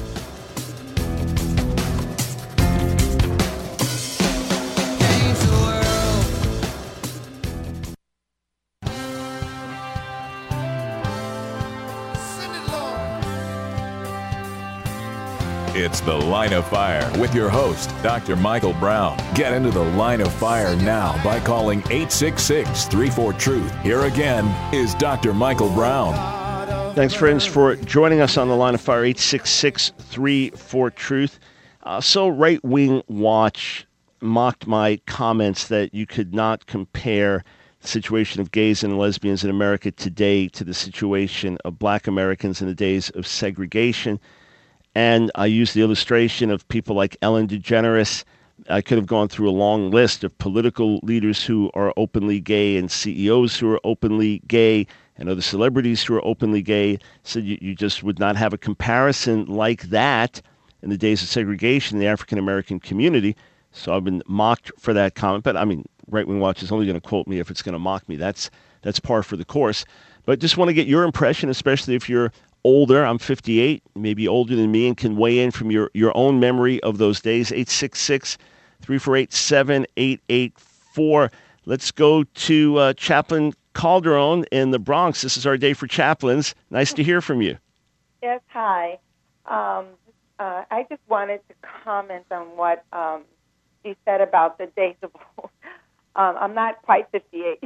It's The Line of Fire with your host, Dr. Michael Brown. Get into The Line of Fire now by calling 866-34-TRUTH. Here again is Dr. Michael Brown. Thanks, friends, for joining us on The Line of Fire, 866-34-TRUTH. So Right Wing Watch mocked my comments that you could not compare the situation of gays and lesbians in America today to the situation of black Americans in the days of segregation. And I used the illustration of people like Ellen DeGeneres. I could have gone through a long list of political leaders who are openly gay and CEOs who are openly gay and other celebrities who are openly gay. So you just would not have a comparison like that in the days of segregation in the African-American community. So I've been mocked for that comment. But, I mean, Right Wing Watch is only going to quote me if it's going to mock me. That's par for the course. But just want to get your impression, especially if you're older. I'm 58, maybe older than me, and can weigh in from your own memory of those days. 866-348-7884. Let's go to Chaplain Calderon in the Bronx. This is our day for chaplains. Nice to hear from you. Yes, hi. I just wanted to comment on what he said about the days of old. I'm not quite 58.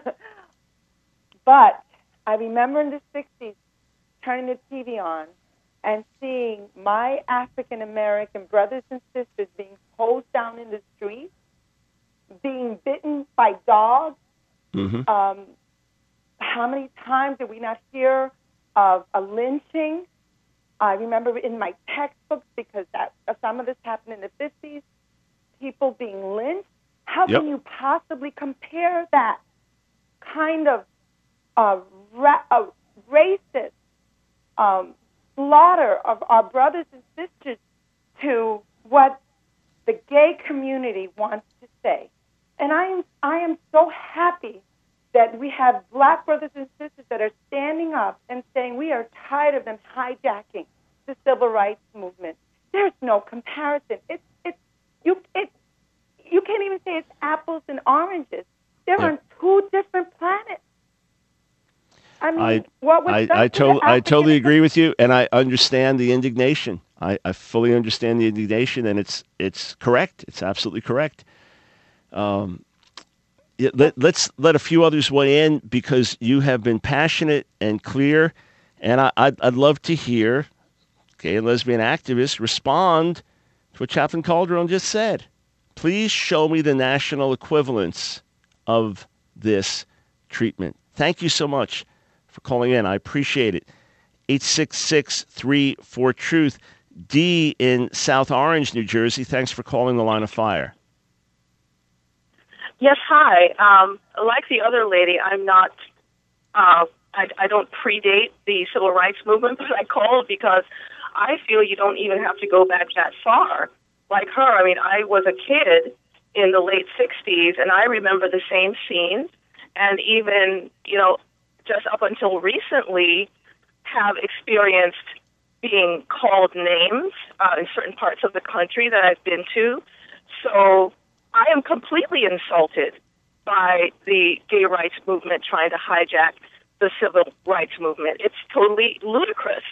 But I remember in the 60s, turning the TV on and seeing my African-American brothers and sisters being hosed down in the streets, being bitten by dogs. Mm-hmm. How many times did we not hear of a lynching? I remember in my textbooks, because some of this happened in the 50s, people being lynched. How can you possibly compare that kind of racist slaughter of our brothers and sisters to what the gay community wants to say? And I am so happy that we have black brothers and sisters that are standing up and saying we are tired of them hijacking the civil rights movement. There's no comparison. You can't even say it's apples and oranges. They're on two different planets. I mean, I totally agree with you, and I understand the indignation. I fully understand the indignation, and it's correct. It's absolutely correct. Let's let a few others weigh in, because you have been passionate and clear, and I'd love to hear gay and lesbian activists respond to what Chaplain Calderon just said. Please show me the national equivalence of this treatment. Thank you so much for calling in. I appreciate it. 866-34-TRUTH. D in South Orange, New Jersey. Thanks for calling The Line of Fire. Yes, hi. Like the other lady, I'm not, I don't predate the civil rights movement, but I called because I feel you don't even have to go back that far. Like her, I mean, I was a kid in the late 60s, and I remember the same scenes, and even, just up until recently, have experienced being called names in certain parts of the country that I've been to. So I am completely insulted by the gay rights movement trying to hijack the civil rights movement. It's totally ludicrous.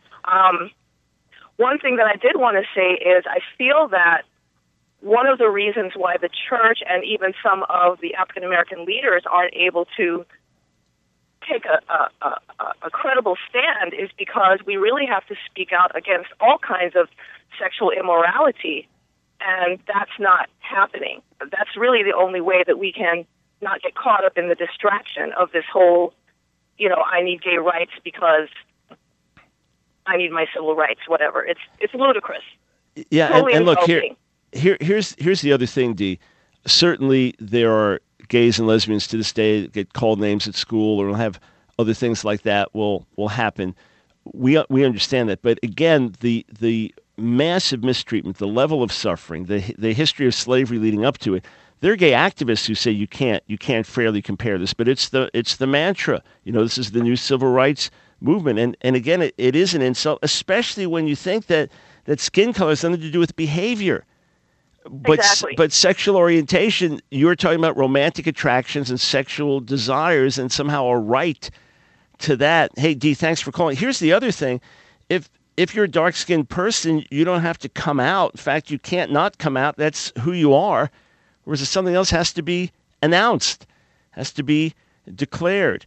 One thing that I did want to say is I feel that one of the reasons why the church and even some of the African-American leaders aren't able to take a credible stand is because we really have to speak out against all kinds of sexual immorality, and that's not happening. That's really the only way that we can not get caught up in the distraction of this whole, I need gay rights because I need my civil rights, whatever. It's ludicrous. Yeah, totally and look, insulting. here's the other thing, Dee. Certainly there are gays and lesbians to this day that get called names at school or will have other things like that will happen. We understand that. But again, the massive mistreatment, the level of suffering, the history of slavery leading up to it, there are gay activists who say you can't fairly compare this, but it's the mantra. This is the new civil rights movement. And again, it is an insult, especially when you think that skin color has nothing to do with behavior. Exactly. But sexual orientation, you're talking about romantic attractions and sexual desires and somehow a right to that. Hey, Dee, thanks for calling. Here's the other thing. If you're a dark-skinned person, you don't have to come out. In fact, you can't not come out. That's who you are. Whereas something else has to be announced, has to be declared.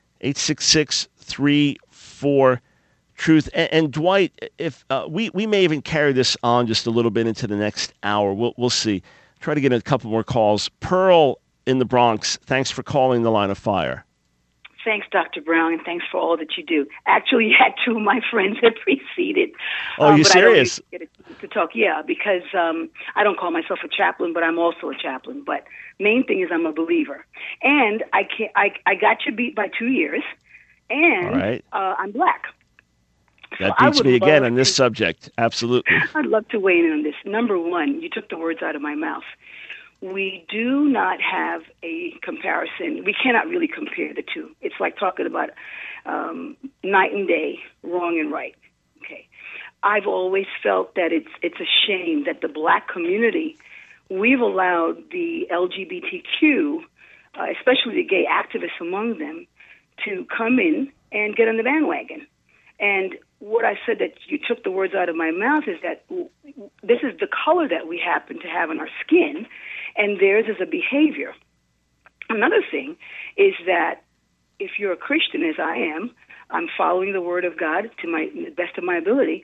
866-34-TRUTH. And Dwight, if we may even carry this on just a little bit into the next hour. We'll see. Try to get a couple more calls. Pearl in the Bronx, thanks for calling the Line of Fire. Thanks, Dr. Brown, and thanks for all that you do. Actually, you had two of my friends that preceded. Oh, you serious? I don't get to talk, yeah, because I don't call myself a chaplain, but I'm also a chaplain. But main thing is I'm a believer. And I got you beat by 2 years, and right. I'm black. That beats me again on this subject. Absolutely. I'd love to weigh in on this. Number one, you took the words out of my mouth. We do not have a comparison. We cannot really compare the two. It's like talking about night and day, wrong and right. Okay. I've always felt that it's a shame that the black community, we've allowed the LGBTQ, especially the gay activists among them, to come in and get on the bandwagon. And what I said that you took the words out of my mouth is that this is the color that we happen to have in our skin, and theirs is a behavior. Another thing is that if you're a Christian, as I am, I'm following the Word of God to the best of my ability.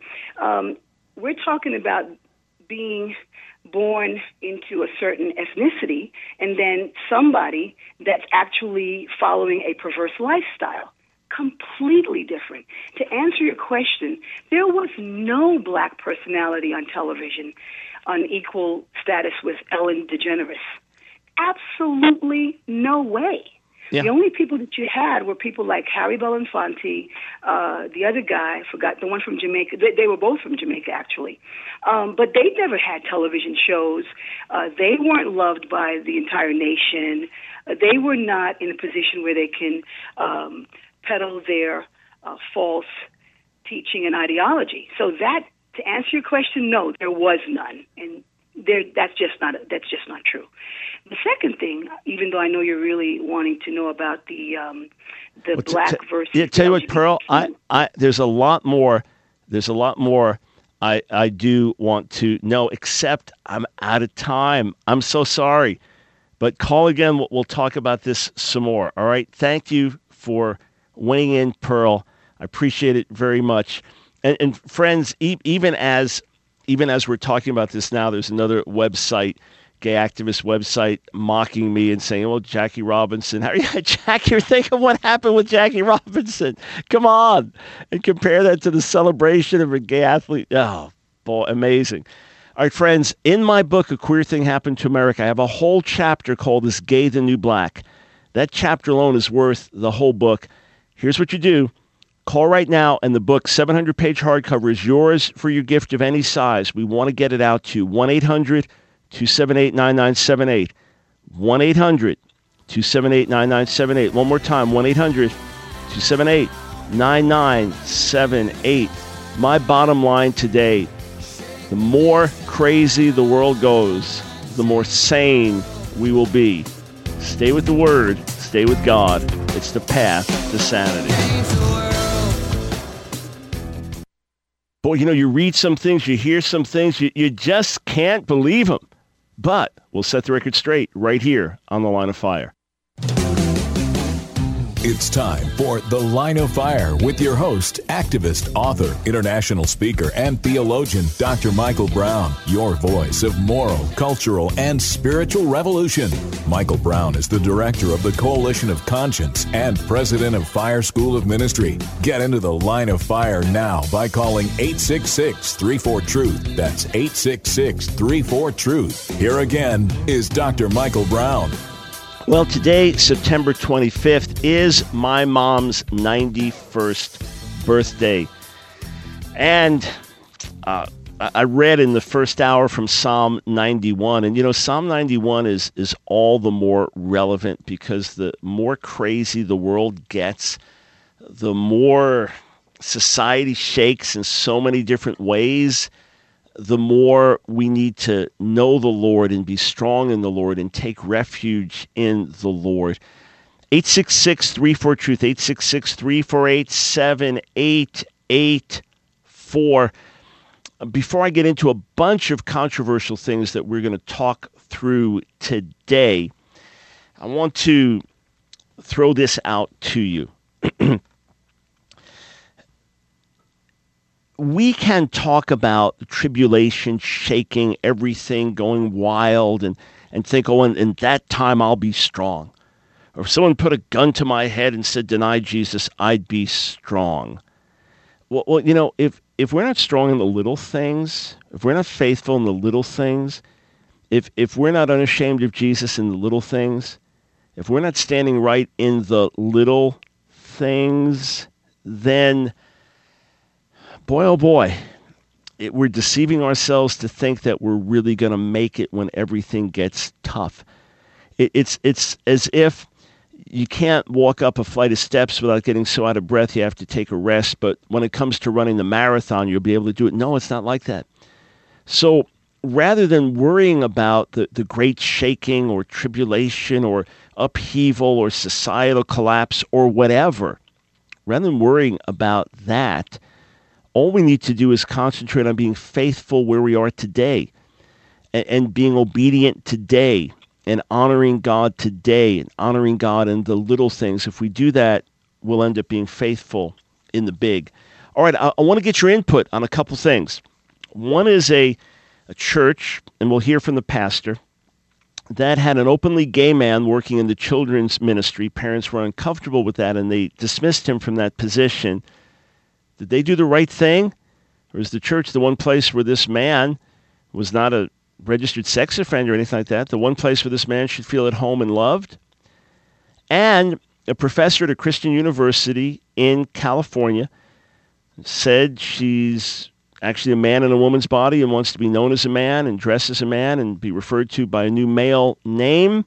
We're talking about being born into a certain ethnicity and then somebody that's actually following a perverse lifestyle. Completely different. To answer your question, there was no black personality on television on equal status with Ellen DeGeneres. Absolutely no way. Yeah. The only people that you had were people like Harry Belafonte, the other guy, I forgot, the one from Jamaica. They were both from Jamaica, actually. But they never had television shows. They weren't loved by the entire nation. They were not in a position where they can peddle their false teaching and ideology. So that, to answer your question, no, there was none, and that's just not true. The second thing, even though I know you're really wanting to know about the black versus tell you what, Pearl, I there's a lot more. I do want to know, except I'm out of time. I'm so sorry, but call again. We'll talk about this some more. All right. Thank you for weighing in, Pearl. I appreciate it very much. And friends, even as we're talking about this now, there's another website, gay activist website, mocking me and saying, "Well, Jackie Robinson, Jackie, you're thinking what happened with Jackie Robinson? Come on," and compare that to the celebration of a gay athlete. Oh, boy, amazing. All right, friends, in my book, A Queer Thing Happened to America, I have a whole chapter called "Is Gay the New Black?" That chapter alone is worth the whole book. Here's what you do. Call right now, and the book, 700-page hardcover, is yours for your gift of any size. We want to get it out to you. 1-800-278-9978. 1-800-278-9978. One more time, 1-800-278-9978. My bottom line today, the more crazy the world goes, the more sane we will be. Stay with the Word. Stay with God. It's the path to sanity. Boy, you read some things, you hear some things, you just can't believe them. But we'll set the record straight right here on The Line of Fire. It's time for The Line of Fire with your host, activist, author, international speaker, and theologian, Dr. Michael Brown, your voice of moral, cultural, and spiritual revolution. Michael Brown is the director of the Coalition of Conscience and president of Fire School of Ministry. Get into The Line of Fire now by calling 866-34-TRUTH. That's 866-34-TRUTH. Here again is Dr. Michael Brown. Well, today, September 25th, is my mom's 91st birthday. And I read in the first hour from Psalm 91. And, you know, Psalm 91 is all the more relevant because the more crazy the world gets, the more society shakes in so many different ways, the more we need to know the Lord and be strong in the Lord and take refuge in the Lord. 866-34-TRUTH, 866-348-7884. Before I get into a bunch of controversial things that we're going to talk through today, I want to throw this out to you. We can talk about tribulation shaking everything, going wild, and think, oh, in that time I'll be strong. Or if someone put a gun to my head and said, deny Jesus, I'd be strong. Well, you know, if we're not strong in the little things, if we're not faithful in the little things, if we're not unashamed of Jesus in the little things, if we're not standing right in the little things, then boy, oh boy, we're deceiving ourselves to think that we're really going to make it when everything gets tough. It's as if you can't walk up a flight of steps without getting so out of breath you have to take a rest, but when it comes to running the marathon, you'll be able to do it. No, it's not like that. So rather than worrying about the great shaking or tribulation or upheaval or societal collapse or whatever, rather than worrying about that, all we need to do is concentrate on being faithful where we are today and being obedient today and honoring God today and honoring God in the little things. If we do that, we'll end up being faithful in the big. All right, I want to get your input on a couple things. One is a church, and we'll hear from the pastor, that had an openly gay man working in the children's ministry. Parents were uncomfortable with that, and they dismissed him from that position. Did they do the right thing? Or is the church the one place where this man was not a registered sex offender or anything like that, the one place where this man should feel at home and loved? And a professor at a Christian university in California said she's actually a man in a woman's body and wants to be known as a man and dress as a man and be referred to by a new male name.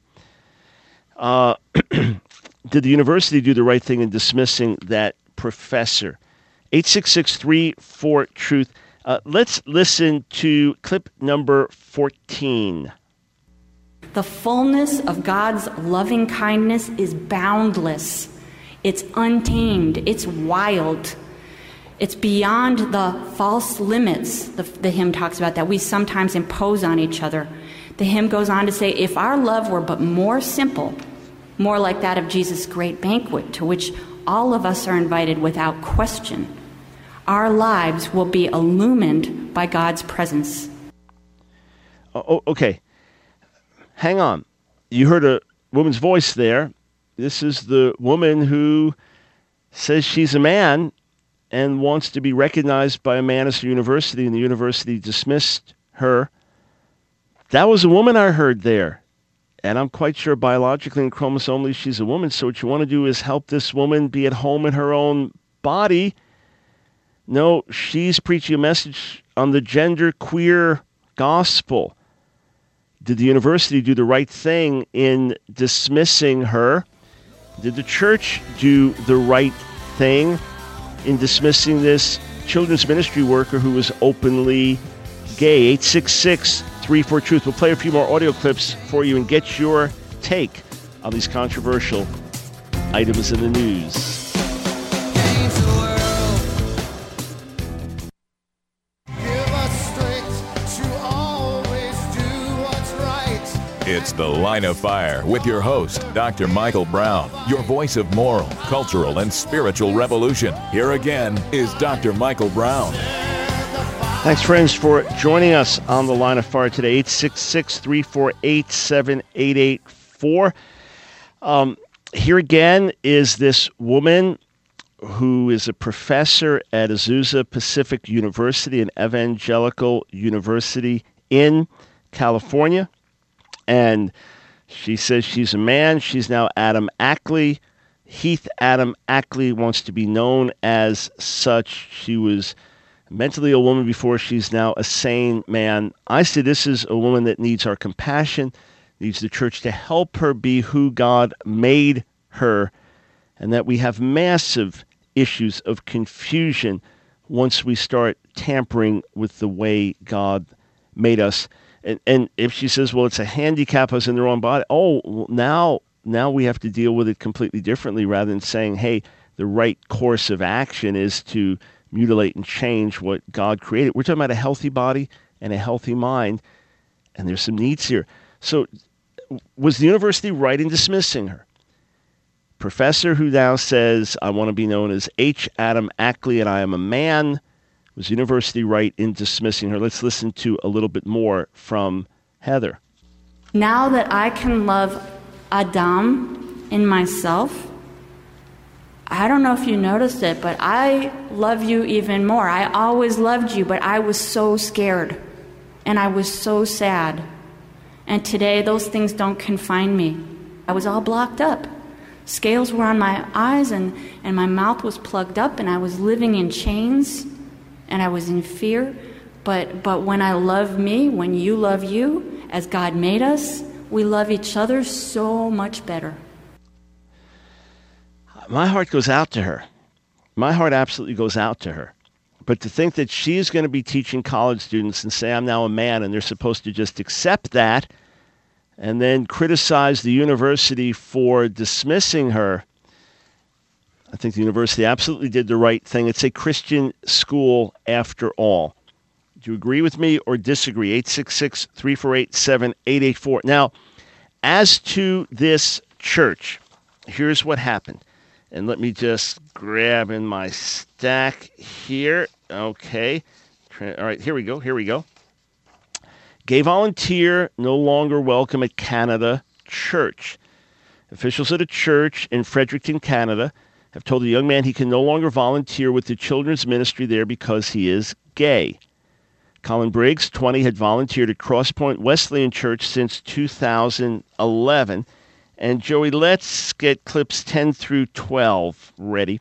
Did the university do the right thing in dismissing that professor? 866-34-TRUTH. Let's listen to clip number 14. The fullness of God's loving kindness is boundless. It's untamed. It's wild. It's beyond the false limits, the hymn talks about, that we sometimes impose on each other. The hymn goes on to say, if our love were but more simple, more like that of Jesus' great banquet, to which all of us are invited without question, our lives will be illumined by God's presence. Okay. Hang on. You heard a woman's voice there. This is the woman who says she's a man and wants to be recognized by a man as a university, and the university dismissed her. That was a woman I heard there. And I'm quite sure biologically and chromosomally she's a woman. So what you want to do is help this woman be at home in her own body. No, she's preaching a message on the gender queer gospel. Did the university do the right thing in dismissing her? Did the church do the right thing in dismissing this children's ministry worker who was openly gay? 866-34-TRUTH. We'll play a few more audio clips for you and get your take on these controversial items in the news. It's It's The Line of Fire with your host, Dr. Michael Brown, your voice of moral, cultural, and spiritual revolution. Here again is Dr. Michael Brown. Thanks, friends, for joining us on The Line of Fire today. 866-348-7884. Here again is this woman who is a professor at Azusa Pacific University, an evangelical university in California. And she says she's a man. She's now Adam Ackley. Heath Adam Ackley wants to be known as such. She was mentally ill woman before. She's now a sane man. I say this is a woman that needs our compassion, needs the church to help her be who God made her, and that we have massive issues of confusion once we start tampering with the way God made us. And if she says, well, it's a handicap, I was in the wrong body, now we have to deal with it completely differently, rather than saying, hey, the right course of action is to mutilate and change what God created. We're talking about a healthy body and a healthy mind, and there's some needs here. So was the university right in dismissing her? Professor who now says, I want to be known as H. Adam Ackley and I am a man. Was the university right in dismissing her? Let's listen to a little bit more from Heather. Now that I can love Adam in myself, I don't know if you noticed it, but I love you even more. I always loved you, but I was so scared, and I was so sad. And today, those things don't confine me. I was all blocked up. Scales were on my eyes, and my mouth was plugged up, and I was living in chains, and I was in fear. But when I love me, when you love you, as God made us, we love each other so much better. My heart goes out to her. My heart absolutely goes out to her. But to think that she is going to be teaching college students and say, I'm now a man, and they're supposed to just accept that and then criticize the university for dismissing her, I think the university absolutely did the right thing. It's a Christian school after all. Do you agree with me or disagree? 866-348-7884. Now, as to this church, here's what happened. And let me just grab in my stack here. Okay. All right, here we go. Gay volunteer no longer welcome at Canada Church. Officials at a church in Fredericton, Canada, have told the young man he can no longer volunteer with the children's ministry there because he is gay. Colin Briggs, 20, had volunteered at Crosspoint Wesleyan Church since 2011. And Joey, let's get clips 10 through 12 ready.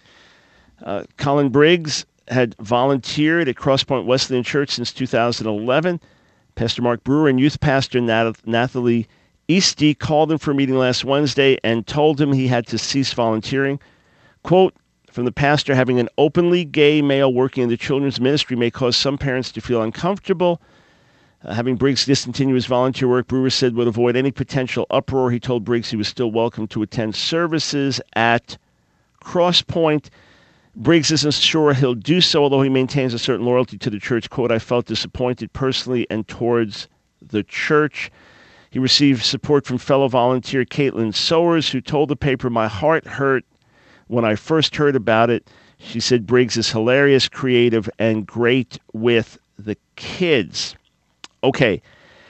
Colin Briggs had volunteered at Crosspoint Wesleyan Church since 2011. Pastor Mark Brewer and youth pastor Nathalie Eastie called him for a meeting last Wednesday and told him he had to cease volunteering. Quote, from the pastor, having an openly gay male working in the children's ministry may cause some parents to feel uncomfortable. Having Briggs discontinue his volunteer work, Brewer said would avoid any potential uproar. He told Briggs he was still welcome to attend services at Crosspoint. Briggs isn't sure he'll do so, although he maintains a certain loyalty to the church. Quote, I felt disappointed personally and towards the church. He received support from fellow volunteer Caitlin Sowers, who told the paper, my heart hurt when I first heard about it. She said Briggs is hilarious, creative, and great with the kids. Okay,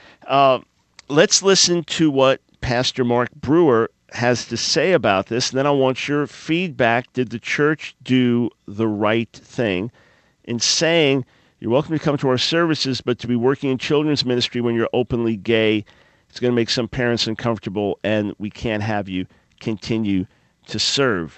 let's listen to what Pastor Mark Brewer has to say about this, and then I want your feedback. Did the church do the right thing in saying, you're welcome to come to our services, but to be working in children's ministry when you're openly gay, it's going to make some parents uncomfortable, and we can't have you continue to serve.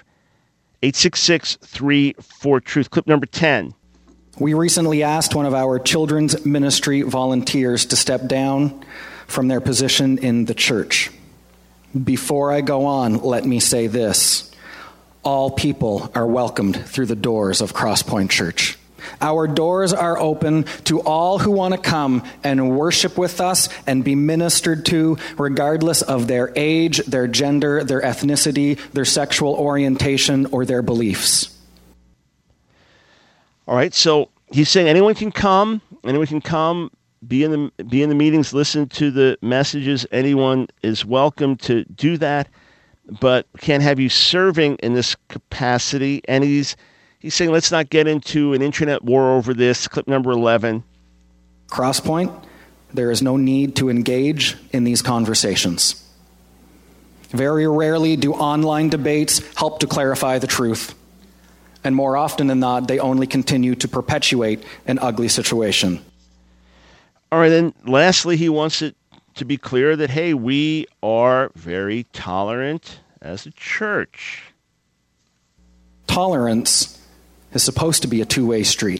866-34-TRUTH. Clip number 10. We recently asked one of our children's ministry volunteers to step down from their position in the church. Before I go on, let me say this. All people are welcomed through the doors of Crosspoint Church. Our doors are open to all who want to come and worship with us and be ministered to, regardless of their age, their gender, their ethnicity, their sexual orientation, or their beliefs. All right, so he's saying anyone can come be in the meetings, listen to the messages. Anyone is welcome to do that, but can't have you serving in this capacity. And he's saying, let's not get into an internet war over this. Clip number 11. Crosspoint, there is no need to engage in these conversations. Very rarely do online debates help to clarify the truth. And more often than not, they only continue to perpetuate an ugly situation. All right, and lastly, he wants it to be clear that, hey, we are very tolerant as a church. Tolerance is supposed to be a two-way street.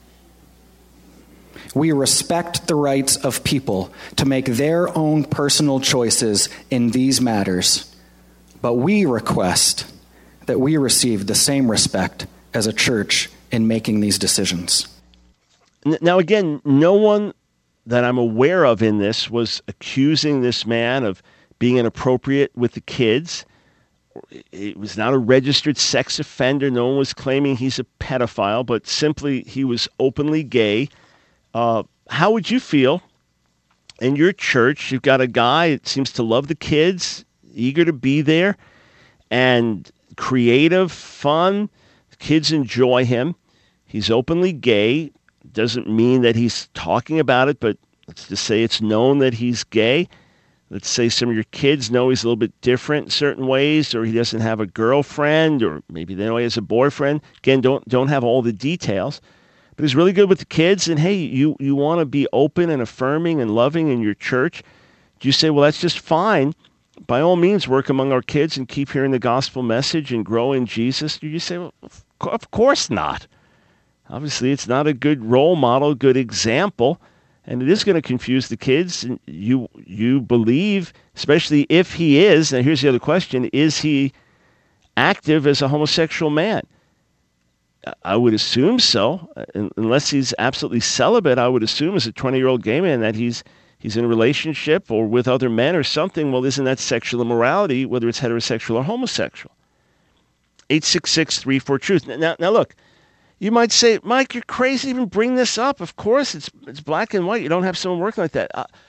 We respect the rights of people to make their own personal choices in these matters, but we request that we receive the same respect as a church in making these decisions. Now, again, no one that I'm aware of in this was accusing this man of being inappropriate with the kids. He was not a registered sex offender. No one was claiming he's a pedophile, but simply he was openly gay. How would you feel in your church? You've got a guy that seems to love the kids, eager to be there, and creative, fun. Kids enjoy him. He's openly gay. Doesn't mean that he's talking about it, but let's just say it's known that he's gay. Let's say some of your kids know he's a little bit different in certain ways, or he doesn't have a girlfriend, or maybe they know he has a boyfriend. Again, don't have all the details. But he's really good with the kids, and hey, you want to be open and affirming and loving in your church. Do you say, well, that's just fine. By all means, work among our kids and keep hearing the gospel message and grow in Jesus? Do you say, well, of course not. Obviously, it's not a good role model, good example, and it is going to confuse the kids. And you believe, especially if he is, now here's the other question, is he active as a homosexual man? I would assume so, unless he's absolutely celibate. I would assume as a 20-year-old gay man that he's in a relationship or with other men or something. Well, isn't that sexual immorality, whether it's heterosexual or homosexual? 866-34-TRUTH. Now look, you might say, Mike, you're crazy to even bring this up. Of course, it's black and white. You don't have someone working like that.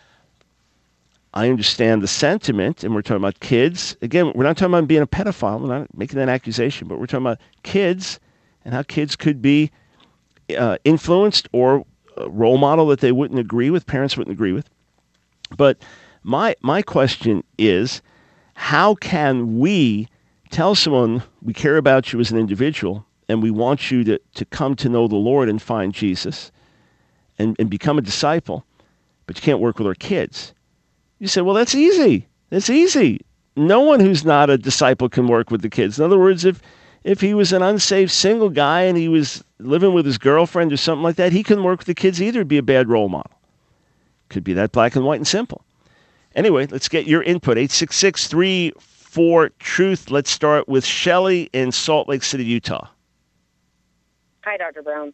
I understand the sentiment, and we're talking about kids. Again, we're not talking about being a pedophile. We're not making that accusation, but we're talking about kids and how kids could be influenced or a role model that they wouldn't agree with, parents wouldn't agree with. But my question is, how can we tell someone we care about you as an individual and we want you to come to know the Lord and find Jesus and become a disciple, but you can't work with our kids? You say, well, that's easy. That's easy. No one who's not a disciple can work with the kids. In other words, if he was an unsaved single guy and he was living with his girlfriend or something like that, he couldn't work with the kids either. It'd be a bad role model. Could be that black and white and simple. Anyway, let's get your input. 866-34-TRUTH. Let's start with Shelley in Salt Lake City, Utah. Hi, Dr. Brown.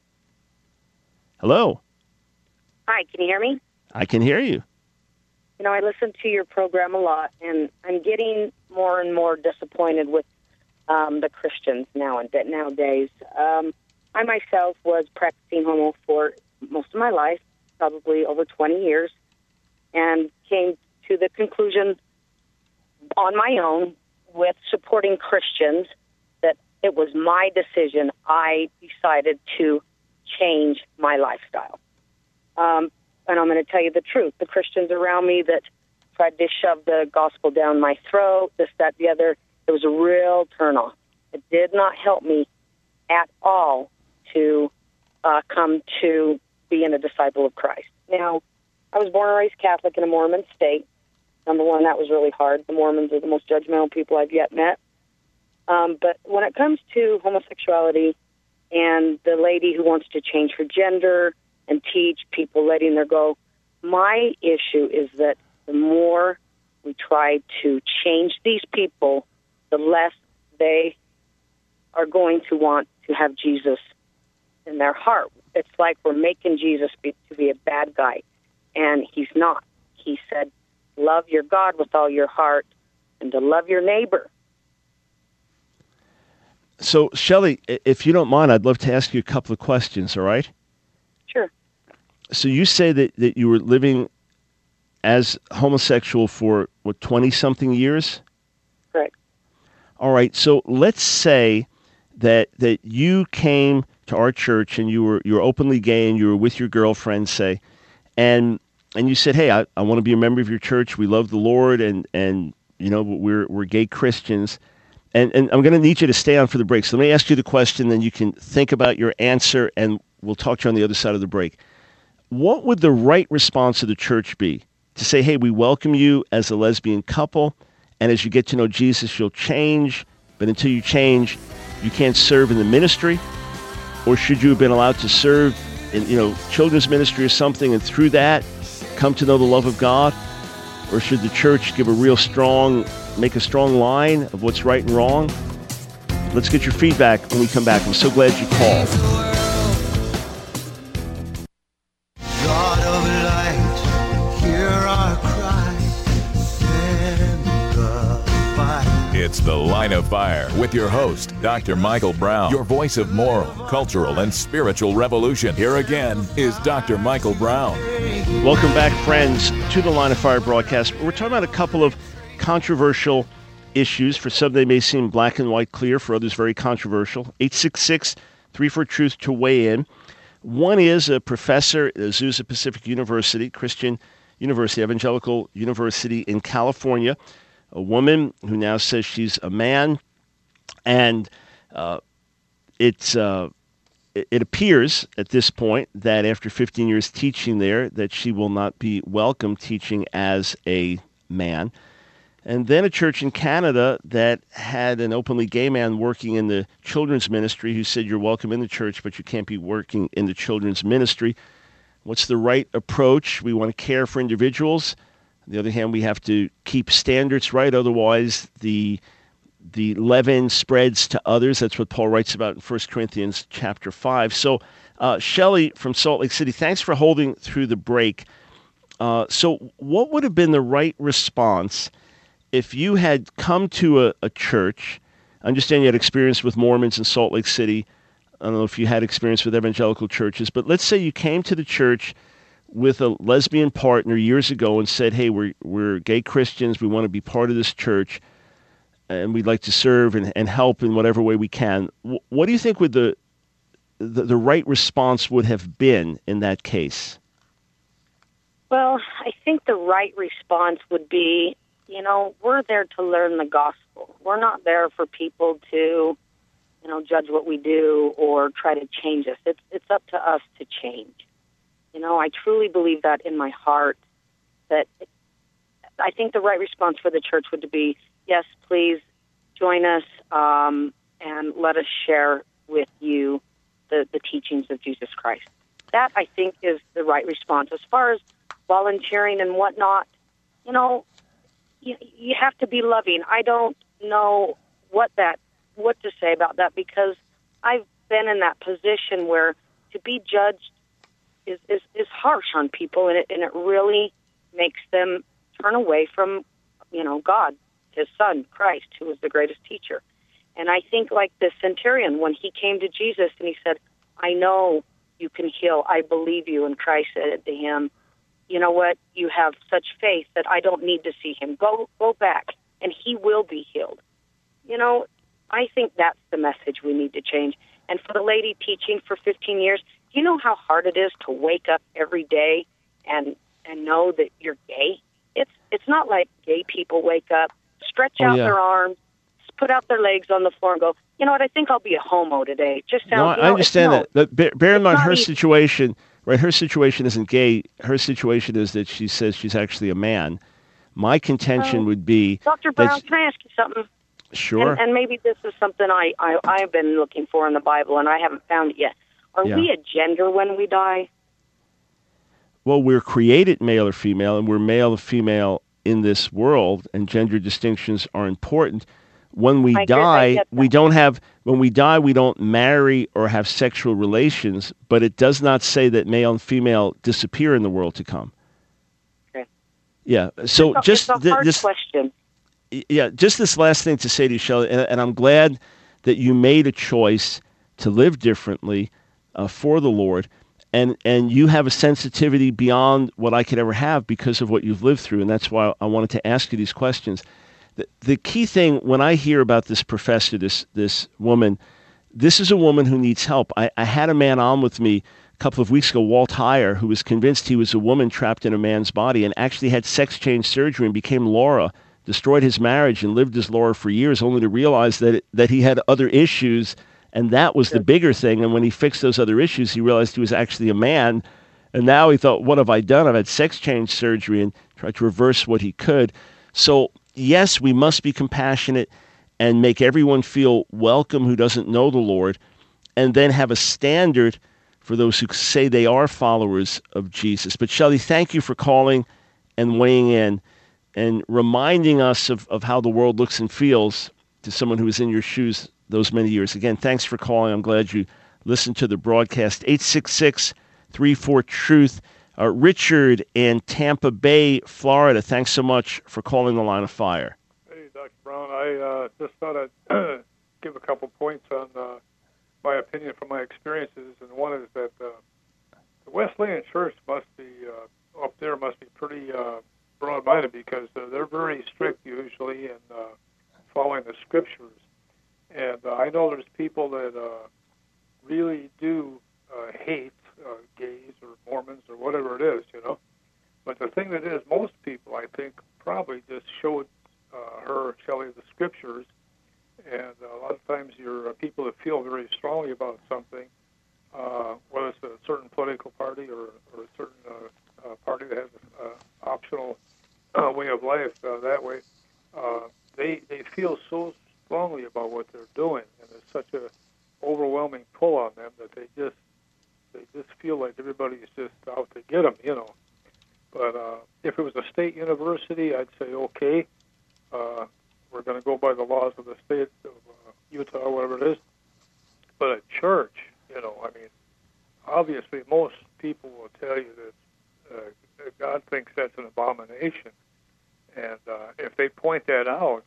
Hello. Hi, can you hear me? I can hear you. You know, I listen to your program a lot, and I'm getting more and more disappointed with the Christians nowadays. I myself was practicing homo for most of my life, probably over 20 years, and came to the conclusion on my own with supporting Christians that it was my decision. I decided to change my lifestyle. And I'm going to tell you the truth. The Christians around me that tried to shove the gospel down my throat, this, that, the other, it was a real turnoff. It did not help me at all to come to being a disciple of Christ. Now, I was born and raised Catholic in a Mormon state. Number one, that was really hard. The Mormons are the most judgmental people I've yet met. But when it comes to homosexuality and the lady who wants to change her gender and teach people letting her go, my issue is that the more we try to change these people, the less they are going to want to have Jesus in their heart. It's like we're making Jesus to be a bad guy, and he's not. He said, love your God with all your heart and to love your neighbor. So, Shelley, if you don't mind, I'd love to ask you a couple of questions, all right? Sure. So you say that you were living as homosexual for, 20-something years? Correct. All right. So let's say that you came to our church and you were openly gay and you were with your girlfriend, say, and you said, hey, I want to be a member of your church. We love the Lord, and we're gay Christians. And I'm going to need you to stay on for the break. So let me ask you the question, then you can think about your answer, and we'll talk to you on the other side of the break. What would the right response of the church be? To say, hey, we welcome you as a lesbian couple, and as you get to know Jesus, you'll change, but until you change, you can't serve in the ministry? Or should you have been allowed to serve in, children's ministry or something, and through that, come to know the love of God? Or should the church give make a strong line of what's right and wrong? Let's get your feedback when we come back. I'm so glad you called. God of light, hear our cry, send the fire. It's The Line of Fire with your host, Dr. Michael Brown, your voice of moral, cultural, and spiritual revolution. Here again is Dr. Michael Brown. Welcome back, friends, to the Line of Fire broadcast. We're talking about a couple of controversial issues. For some, they may seem black and white clear. For others, very controversial. 866-34-TRUTH to weigh in. One is a professor at Azusa Pacific University, Christian University, Evangelical University in California, a woman who now says she's a man, and it appears at this point that after 15 years teaching there, that she will not be welcome teaching as a man. And then a church in Canada that had an openly gay man working in the children's ministry who said, you're welcome in the church, but you can't be working in the children's ministry. What's the right approach? We want to care for individuals. On the other hand, we have to keep standards right. Otherwise, the leaven spreads to others. That's what Paul writes about in 1 Corinthians chapter 5. So, Shelley from Salt Lake City, thanks for holding through the break. So what would have been the right response if you had come to a church? I understand you had experience with Mormons in Salt Lake City. I don't know if you had experience with evangelical churches, but let's say you came to the church with a lesbian partner years ago and said, hey, we're gay Christians, we want to be part of this church, and we'd like to serve and help in whatever way we can. What do you think would the right response would have been in that case? Well, I think the right response would be, we're there to learn the gospel. We're not there for people to, judge what we do or try to change us. It's up to us to change. I truly believe that in my heart, that I think the right response for the church would be, yes, please join us and let us share with you the teachings of Jesus Christ. That, I think, is the right response. As far as volunteering and whatnot, you have to be loving. I don't know what to say about that, because I've been in that position where to be judged is harsh on people, and it really makes them turn away from, God, His Son, Christ, who is the greatest teacher. And I think like the centurion, when he came to Jesus and he said, I know you can heal. I believe you. And Christ said to him, you know what? You have such faith that I don't need to see him. Go back, and he will be healed. I think that's the message we need to change. And for the lady teaching for 15 years, do you know how hard it is to wake up every day and know that you're gay? It's not like gay people wake up, stretch out their arms, put out their legs on the floor and go, you know what, I think I'll be a homo today. It just sounds... No, I understand that. Bear in mind her situation, right? Her situation isn't gay. Her situation is that she says she's actually a man. My contention would be... Dr. Brown, can I ask you something? Sure. And maybe this is something I've been looking for in the Bible, and I haven't found it yet. Are we a gender when we die? Well, we're created male or female, and we're male or female in this world, and gender distinctions are important. When we die, we don't marry or have sexual relations, but it does not say that male and female disappear in the world to come. Okay. Yeah. So it's a hard question. Yeah, just this last thing to say to you, Shelley, and I'm glad that you made a choice to live differently for the Lord. And you have a sensitivity beyond what I could ever have because of what you've lived through, and that's why I wanted to ask you these questions. The key thing when I hear about this professor, this woman, this is a woman who needs help. I had a man on with me a couple of weeks ago, Walt Heyer, who was convinced he was a woman trapped in a man's body and actually had sex change surgery and became Laura, destroyed his marriage and lived as Laura for years, only to realize that he had other issues, and that was the bigger thing. And when he fixed those other issues, he realized he was actually a man. And now he thought, what have I done? I've had sex change surgery, and tried to reverse what he could. So yes, we must be compassionate and make everyone feel welcome who doesn't know the Lord, and then have a standard for those who say they are followers of Jesus. But Shelley, thank you for calling and weighing in and reminding us of how the world looks and feels to someone who was in your shoes those many years. Again, thanks for calling. I'm glad you listened to the broadcast. 866-34-TRUTH. Richard in Tampa Bay, Florida, thanks so much for calling the Line of Fire. Hey, Dr. Brown. I just thought I'd give a couple points on my opinion from my experiences, and one is that the Wesleyan Church must be pretty broad-minded, because they're very strict usually in following the Scriptures. And I know there's people that really do hate gays or Mormons or whatever it is, But the thing that is, most people, I think, probably just showed her, Shelley, the Scriptures. And a lot of times you're people that feel very strongly about something, whether it's a certain political party or a certain party that has an optional way of life that way, they feel so strongly about what they're doing, and there's such a overwhelming pull on them that they just feel like everybody's just out to get them, But if it was a state university, I'd say, okay, we're going to go by the laws of the state of Utah, or whatever it is. But a church, obviously most people will tell you that God thinks that's an abomination. And if they point that out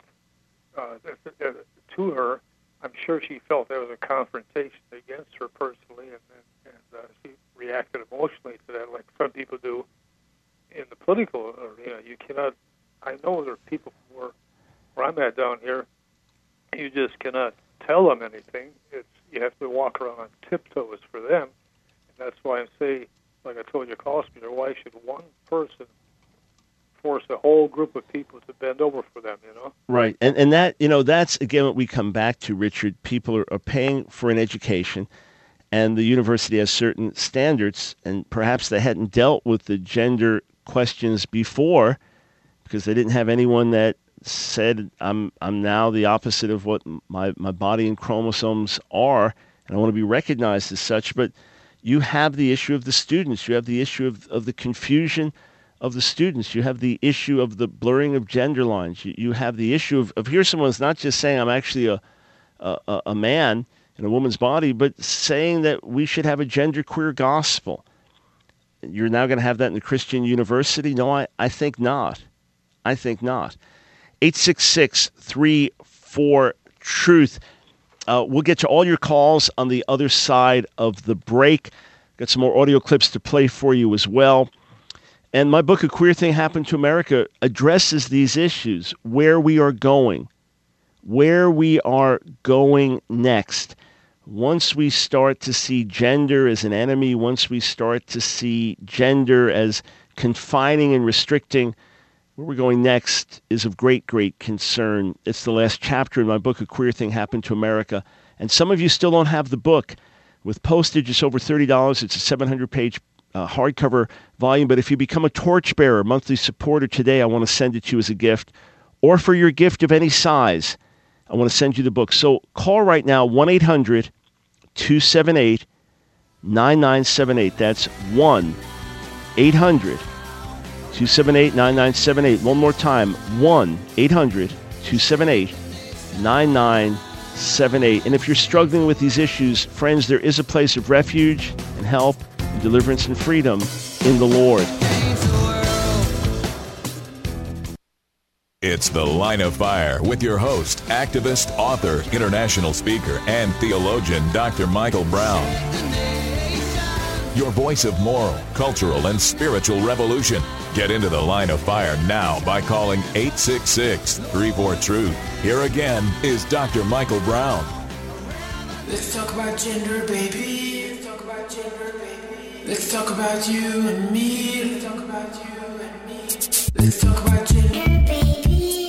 to her, I'm sure she felt there was a confrontation against her personally, and she reacted emotionally to that, like some people do in the political arena. You cannot. I know there are people where I'm at down here. You just cannot tell them anything. You have to walk around on tiptoes for them, and that's why I say, like I told you, Cosby, why should one person force a whole group of people to bend over for them, Right. And that, that's, again, what we come back to, Richard. People are paying for an education, and the university has certain standards, and perhaps they hadn't dealt with the gender questions before because they didn't have anyone that said, I'm now the opposite of what my body and chromosomes are, and I want to be recognized as such. But you have the issue of the students. You have the issue of the confusion of the students. You have the issue of the blurring of gender lines. You have the issue of here someone's not just saying I'm actually a man in a woman's body, but saying that we should have a genderqueer gospel. You're now going to have that in the Christian university? No, I think not. I think not. 866-34-TRUTH. We'll get to all your calls on the other side of the break. Got some more audio clips to play for you as well. And my book, A Queer Thing Happened to America, addresses these issues, where we are going next. Once we start to see gender as an enemy, once we start to see gender as confining and restricting, where we're going next is of great, great concern. It's the last chapter in my book, A Queer Thing Happened to America. And some of you still don't have the book. With postage, it's over $30. It's a 700-page hardcover volume. But if you become a torchbearer, monthly supporter today, I want to send it to you as a gift. Or for your gift of any size, I want to send you the book. So call right now, 1-800-278-9978. That's 1-800-278-9978. One more time, 1-800-278-9978. And if you're struggling with these issues, friends, there is a place of refuge and help and deliverance and freedom in the Lord. It's The Line of Fire with your host, activist, author, international speaker, and theologian, Dr. Michael Brown. your voice of moral, cultural, and spiritual revolution. Get into the Line of Fire now by calling 866-34-TRUTH. Here again is Dr. Michael Brown. Let's talk about gender, baby. Let's talk about gender, baby. Let's talk about you and me. Let's talk about you and me. Let's talk about gender, baby.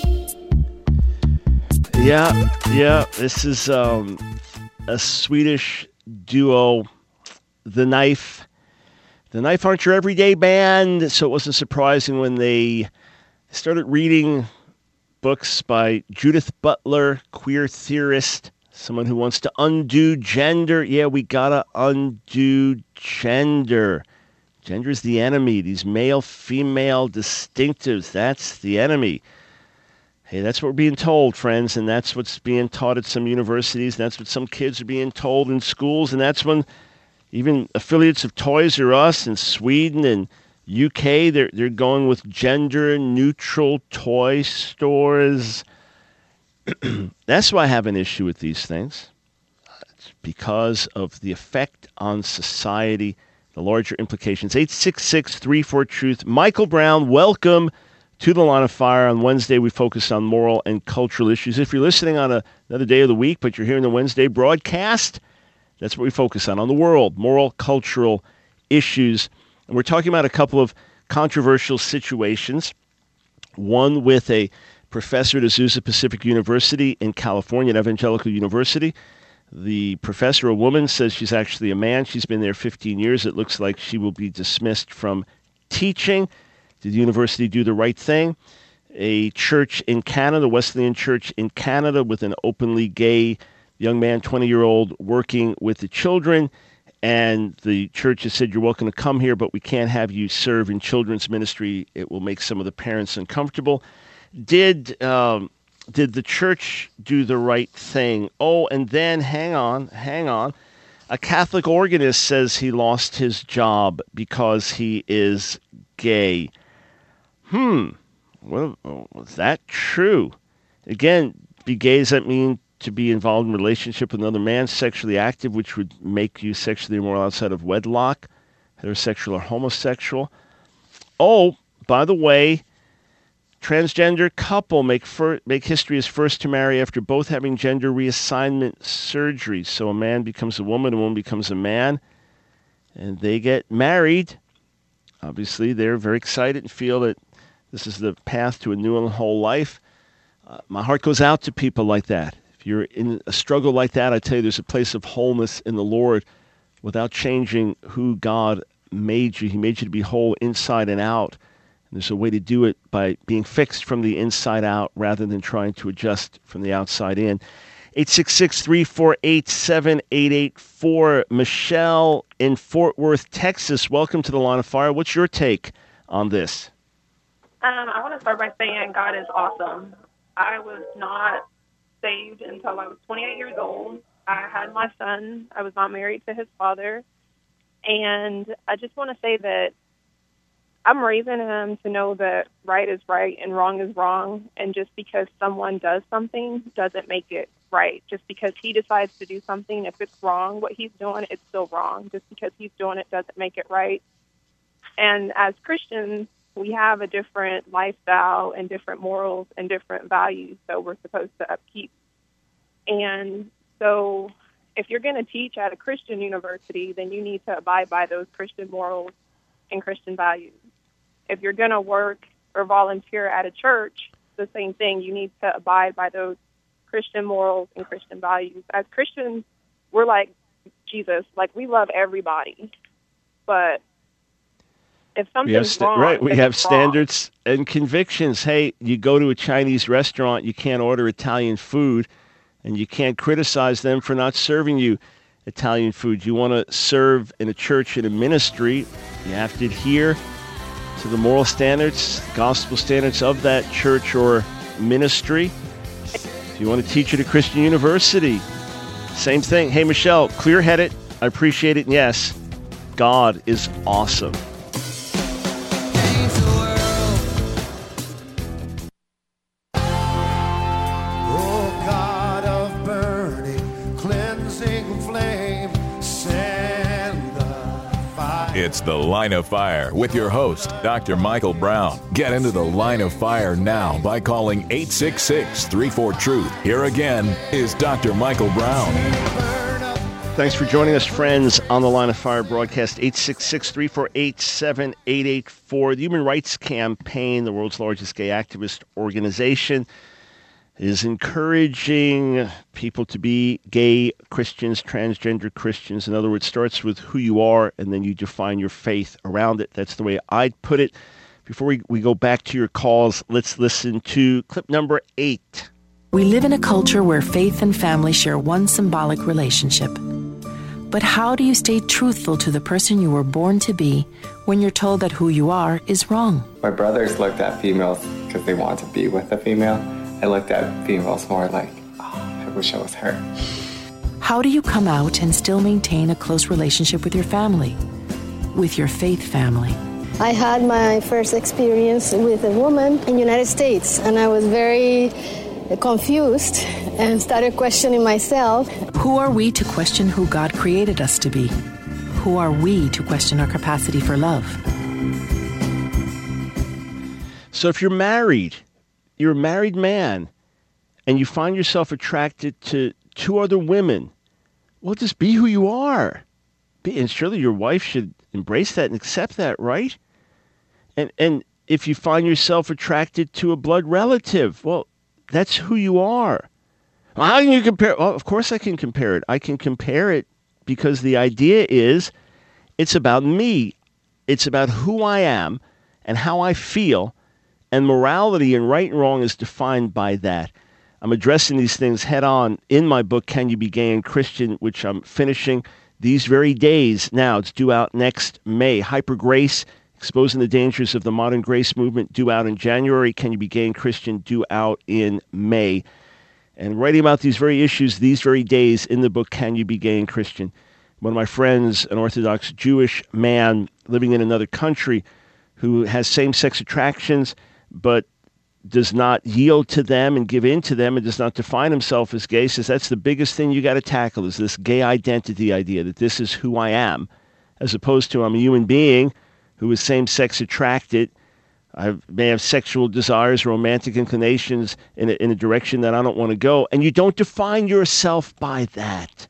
Yeah. This is a Swedish duo, The Knife. The Knife aren't your everyday band, so it wasn't surprising when they started reading books by Judith Butler, queer theorist, someone who wants to undo gender. Yeah, we gotta undo gender. Gender is the enemy. These male-female distinctives, that's the enemy. Hey, that's what we're being told, friends, and that's what's being taught at some universities, and that's what some kids are being told in schools, and that's when even affiliates of Toys R Us in Sweden and UK, they're going with gender-neutral toy stores. That's why I have an issue with these things. It's because of the effect on society, the larger implications. 866-34-TRUTH. Michael Brown, welcome to the Line of Fire. On Wednesday, we focus on moral and cultural issues. If you're listening on another day of the week, but you're hearing the Wednesday broadcast, that's what we focus on the world, moral, cultural issues. And we're talking about a couple of controversial situations. One with a professor at Azusa Pacific University in California, an evangelical university. The professor, a woman, says she's actually a man. She's been there 15 years. It looks like she will be dismissed from teaching. Did the university do the right thing? A church in Canada, Wesleyan Church in Canada, with an openly gay young man, 20-year-old, working with the children. And the church has said, you're welcome to come here, but we can't have you serve in children's ministry. It will make some of the parents uncomfortable. Did the church do the right thing? Oh, and then, hang on. A Catholic organist says he lost his job because he is gay. Well, was that true? Again, be gay, does that mean to be involved in a relationship with another man, sexually active, which would make you sexually immoral outside of wedlock, heterosexual or homosexual? Oh, by the way, transgender couple make history as first to marry after both having gender reassignment surgery. So a man becomes a woman becomes a man, and they get married. Obviously, they're very excited and feel that this is the path to a new and whole life. My heart goes out to people like that. If you're in a struggle like that, I tell you, there's a place of wholeness in the Lord without changing who God made you. He made you to be whole inside and out. And there's a way to do it by being fixed from the inside out rather than trying to adjust from the outside in. 866-348-7884. Michelle in Fort Worth, Texas. Welcome to the Line of Fire. What's your take on this? I want to start by saying God is awesome. I was not saved until I was 28 years old. I had my son. I was not married to his father. And I just want to say that I'm raising him to know that right is right and wrong is wrong. And just because someone does something doesn't make it right. Just because he decides to do something, if it's wrong, what he's doing, it's still wrong. Just because he's doing it doesn't make it right. And as Christians, we have a different lifestyle and different morals and different values that we're supposed to upkeep. And so if you're going to teach at a Christian university, then you need to abide by those Christian morals and Christian values. If you're going to work or volunteer at a church, the same thing. You need to abide by those Christian morals and Christian values. As Christians, we're like Jesus. Like, we love everybody. But if something's wrong, right, we have standards wrong. And convictions. Hey, you go to a Chinese restaurant, you can't order Italian food, and you can't criticize them for not serving you Italian food. You want to serve in a church, in a ministry, you have to adhere to the moral standards, gospel standards of that church or ministry. If you want to teach at a Christian university, same thing. Hey, Michelle, clear-headed. I appreciate it. And yes, God is awesome. Fire. It's The Line of Fire with your host, Dr. Michael Brown. Get into The Line of Fire now by calling 866-34-TRUTH. Here again is Dr. Michael Brown. Thanks for joining us, friends, on the Line of Fire broadcast, 866-348-7884. The Human Rights Campaign, the world's largest gay activist organization, is encouraging people to be gay Christians, transgender Christians. In other words, starts with who you are, and then you define your faith around it. That's the way I'd put it. Before we go back to your calls, let's listen to clip number 8. We live in a culture where faith and family share one symbolic relationship. But how do you stay truthful to the person you were born to be when you're told that who you are is wrong? My brothers looked at females because they want to be with a female. I looked at females more like, oh, I wish I was her. How do you come out and still maintain a close relationship with your family, with your faith family? I had my first experience with a woman in the United States, and I was very confused and started questioning myself. Who are we to question who God created us to be? Who are we to question our capacity for love? So if you're a married man, and you find yourself attracted to two other women, well, just be who you are. And surely your wife should embrace that and accept that, right? And if you find yourself attracted to a blood relative, well, that's who you are. Well, how can you compare? Well, of course I can compare it. I can compare it because the idea is it's about me. It's about who I am and how I feel. And morality and right and wrong is defined by that. I'm addressing these things head on in my book, Can You Be Gay and Christian, which I'm finishing these very days now. It's due out next May. Hyper Grace, Exposing the Dangers of the Modern Grace Movement, due out in January. Can You Be Gay and Christian, due out in May. And writing about these very issues these very days in the book, Can You Be Gay and Christian. One of my friends, an Orthodox Jewish man living in another country who has same-sex attractions, but does not yield to them and give in to them and does not define himself as gay, says that's the biggest thing you got to tackle is this gay identity idea, that this is who I am, as opposed to I'm a human being who is same-sex attracted. I may have sexual desires, romantic inclinations in a direction that I don't want to go, and you don't define yourself by that.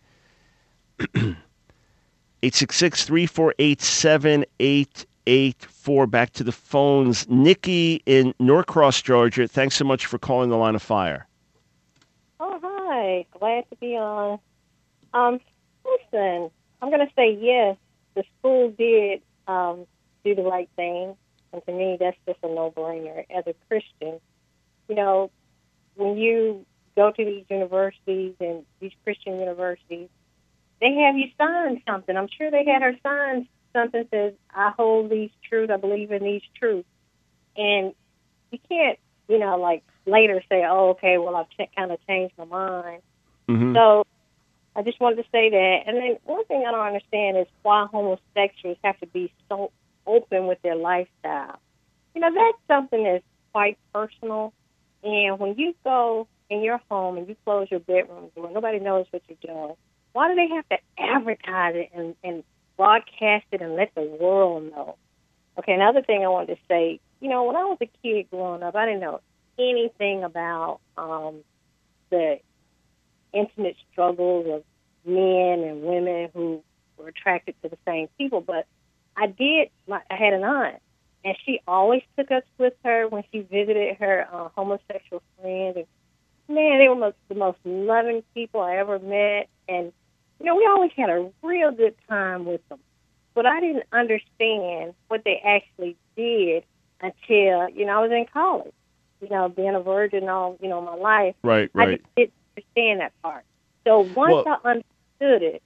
866-348-7884. Back to the phones. Nikki in Norcross, Georgia. Thanks so much for calling the Line of Fire. Oh, hi. Glad to be on. Listen, I'm going to say yes. The school did do the right thing. And to me, that's just a no-brainer. As a Christian, you know, when you go to these universities and these Christian universities, they have you sign something. I'm sure they had her sign something that says, I hold these truths, I believe in these truths. And you can't, you know, like later say, oh, okay, well, I've kind of changed my mind. Mm-hmm. So I just wanted to say that. And then one thing I don't understand is why homosexuals have to be so open with their lifestyle. You know, that's something that's quite personal. And when you go in your home and you close your bedroom door, nobody knows what you're doing. Why do they have to advertise it and broadcast it and let the world know? Okay, another thing I wanted to say, you know, when I was a kid growing up, I didn't know anything about the intimate struggles of men and women who were attracted to the same people. But I had an aunt, and she always took us with her when she visited her homosexual friends. And, man, they were the most loving people I ever met. And, you know, we always had a real good time with them. But I didn't understand what they actually did until, you know, I was in college. You know, being a virgin all, you know, my life. Right. I just didn't understand that part. So once I understood it,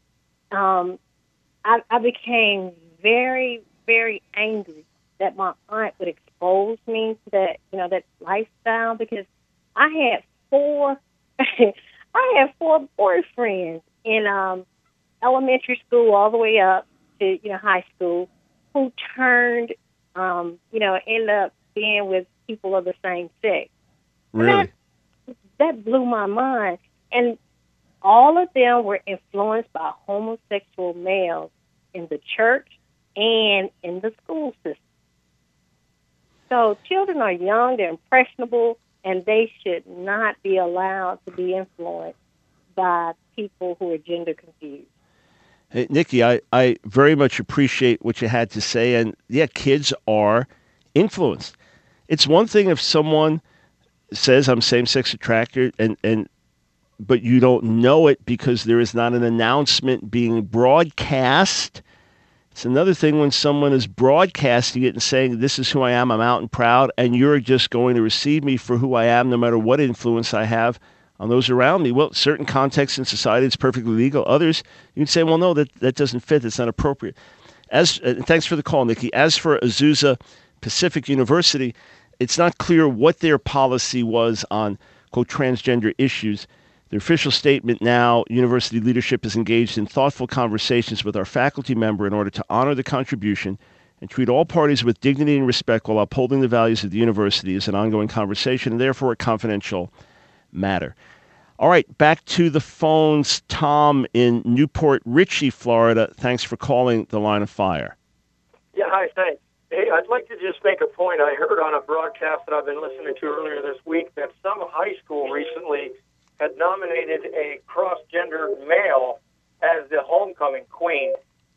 I became very, very angry that my aunt would expose me to that, you know, that lifestyle, because I had four boyfriends in elementary school all the way up to, you know, high school, who turned, you know, ended up being with people of the same sex. Really? That blew my mind. And all of them were influenced by homosexual males in the church, and in the school system. So children are young, they're impressionable, and they should not be allowed to be influenced by people who are gender confused. Hey, Nikki, I very much appreciate what you had to say. And yeah, kids are influenced. It's one thing if someone says I'm same-sex attracted, but you don't know it because there is not an announcement being broadcast. It's another thing when someone is broadcasting it and saying, this is who I am, I'm out and proud, and you're just going to receive me for who I am no matter what influence I have on those around me. Well, certain contexts in society, it's perfectly legal. Others, you can say, well, no, that doesn't fit. That's not appropriate. Thanks for the call, Nikki. As for Azusa Pacific University, it's not clear what their policy was on, quote, transgender issues. Their official statement now, university leadership is engaged in thoughtful conversations with our faculty member in order to honor the contribution and treat all parties with dignity and respect while upholding the values of the university as an ongoing conversation and therefore a confidential matter. All right, back to the phones. Tom in Newport Richey, Florida. Thanks for calling the Line of Fire. Yeah, hi, thanks. Hey, I'd like to just make a point. I heard on a broadcast that I've been listening to earlier this week that some high school recently had nominated a cross-gender male as the homecoming queen.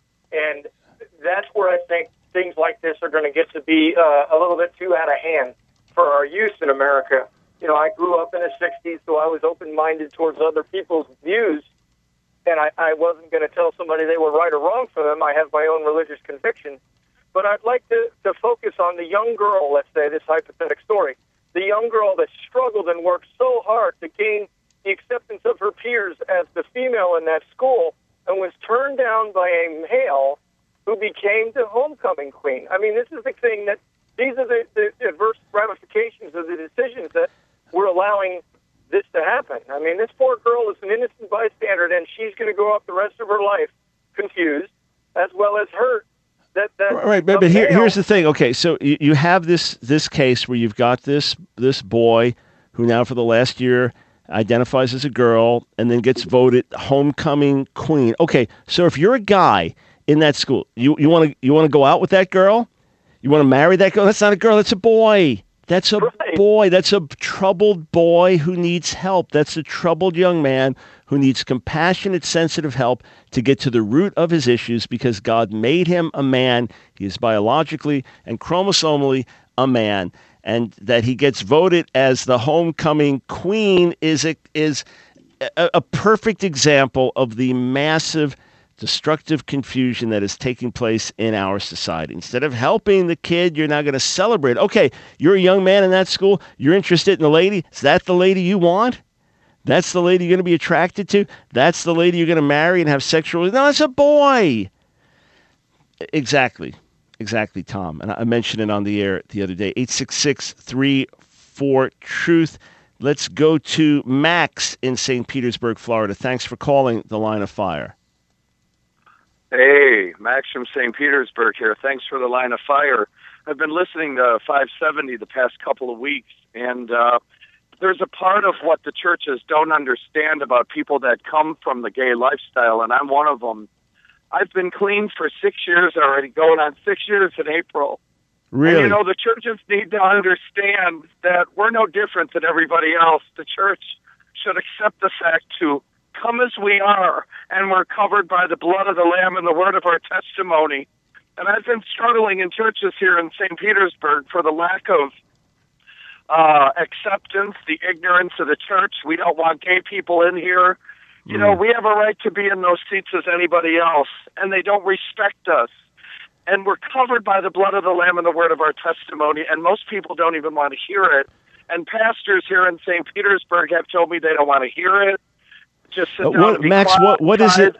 And that's where I think things like this are going to get to be a little bit too out of hand for our youth in America. You know, I grew up in the 60s, so I was open-minded towards other people's views, and I wasn't going to tell somebody they were right or wrong for them. I have my own religious convictions. But I'd like to focus on the young girl, let's say, this hypothetical story, the young girl that struggled and worked so hard to gain the acceptance of her peers as the female in that school and was turned down by a male who became the homecoming queen. I mean, this is the thing that these are the adverse ramifications of the decisions that we're allowing this to happen. I mean, this poor girl is an innocent bystander, and she's going to go off the rest of her life confused as well as hurt. Right, but here's the thing. Okay, so you have this case where you've got this boy who now for the last year identifies as a girl and then gets voted homecoming queen. Okay, so if you're a guy in that school, you want to go out with that girl? You want to marry that girl? That's not a girl, that's a boy. That's a boy. That's a troubled boy who needs help. That's a troubled young man who needs compassionate, sensitive help to get to the root of his issues because God made him a man. He is biologically and chromosomally a man. And that he gets voted as the homecoming queen is a perfect example of the massive destructive confusion that is taking place in our society. Instead of helping the kid, you're now going to celebrate. Okay, you're a young man in that school. You're interested in the lady. Is that the lady you want? That's the lady you're going to be attracted to? That's the lady you're going to marry and have sexual... No, it's a boy. Exactly, Tom. And I mentioned it on the air the other day. 866-34-TRUTH. Let's go to Max in St. Petersburg, Florida. Thanks for calling the Line of Fire. Hey, Max from St. Petersburg here. Thanks for the Line of Fire. I've been listening to 570 the past couple of weeks, and there's a part of what the churches don't understand about people that come from the gay lifestyle, and I'm one of them. I've been clean for 6 years already, going on 6 years in April. Really? And, the churches need to understand that we're no different than everybody else. The church should accept the fact to come as we are, and we're covered by the blood of the Lamb and the word of our testimony. And I've been struggling in churches here in St. Petersburg for the lack of acceptance, the ignorance of the church. We don't want gay people in here. We have a right to be in those seats as anybody else, and they don't respect us. And we're covered by the blood of the Lamb and the word of our testimony, and most people don't even want to hear it. And pastors here in St. Petersburg have told me they don't want to hear it. Just sit down and be Max, quiet, what is it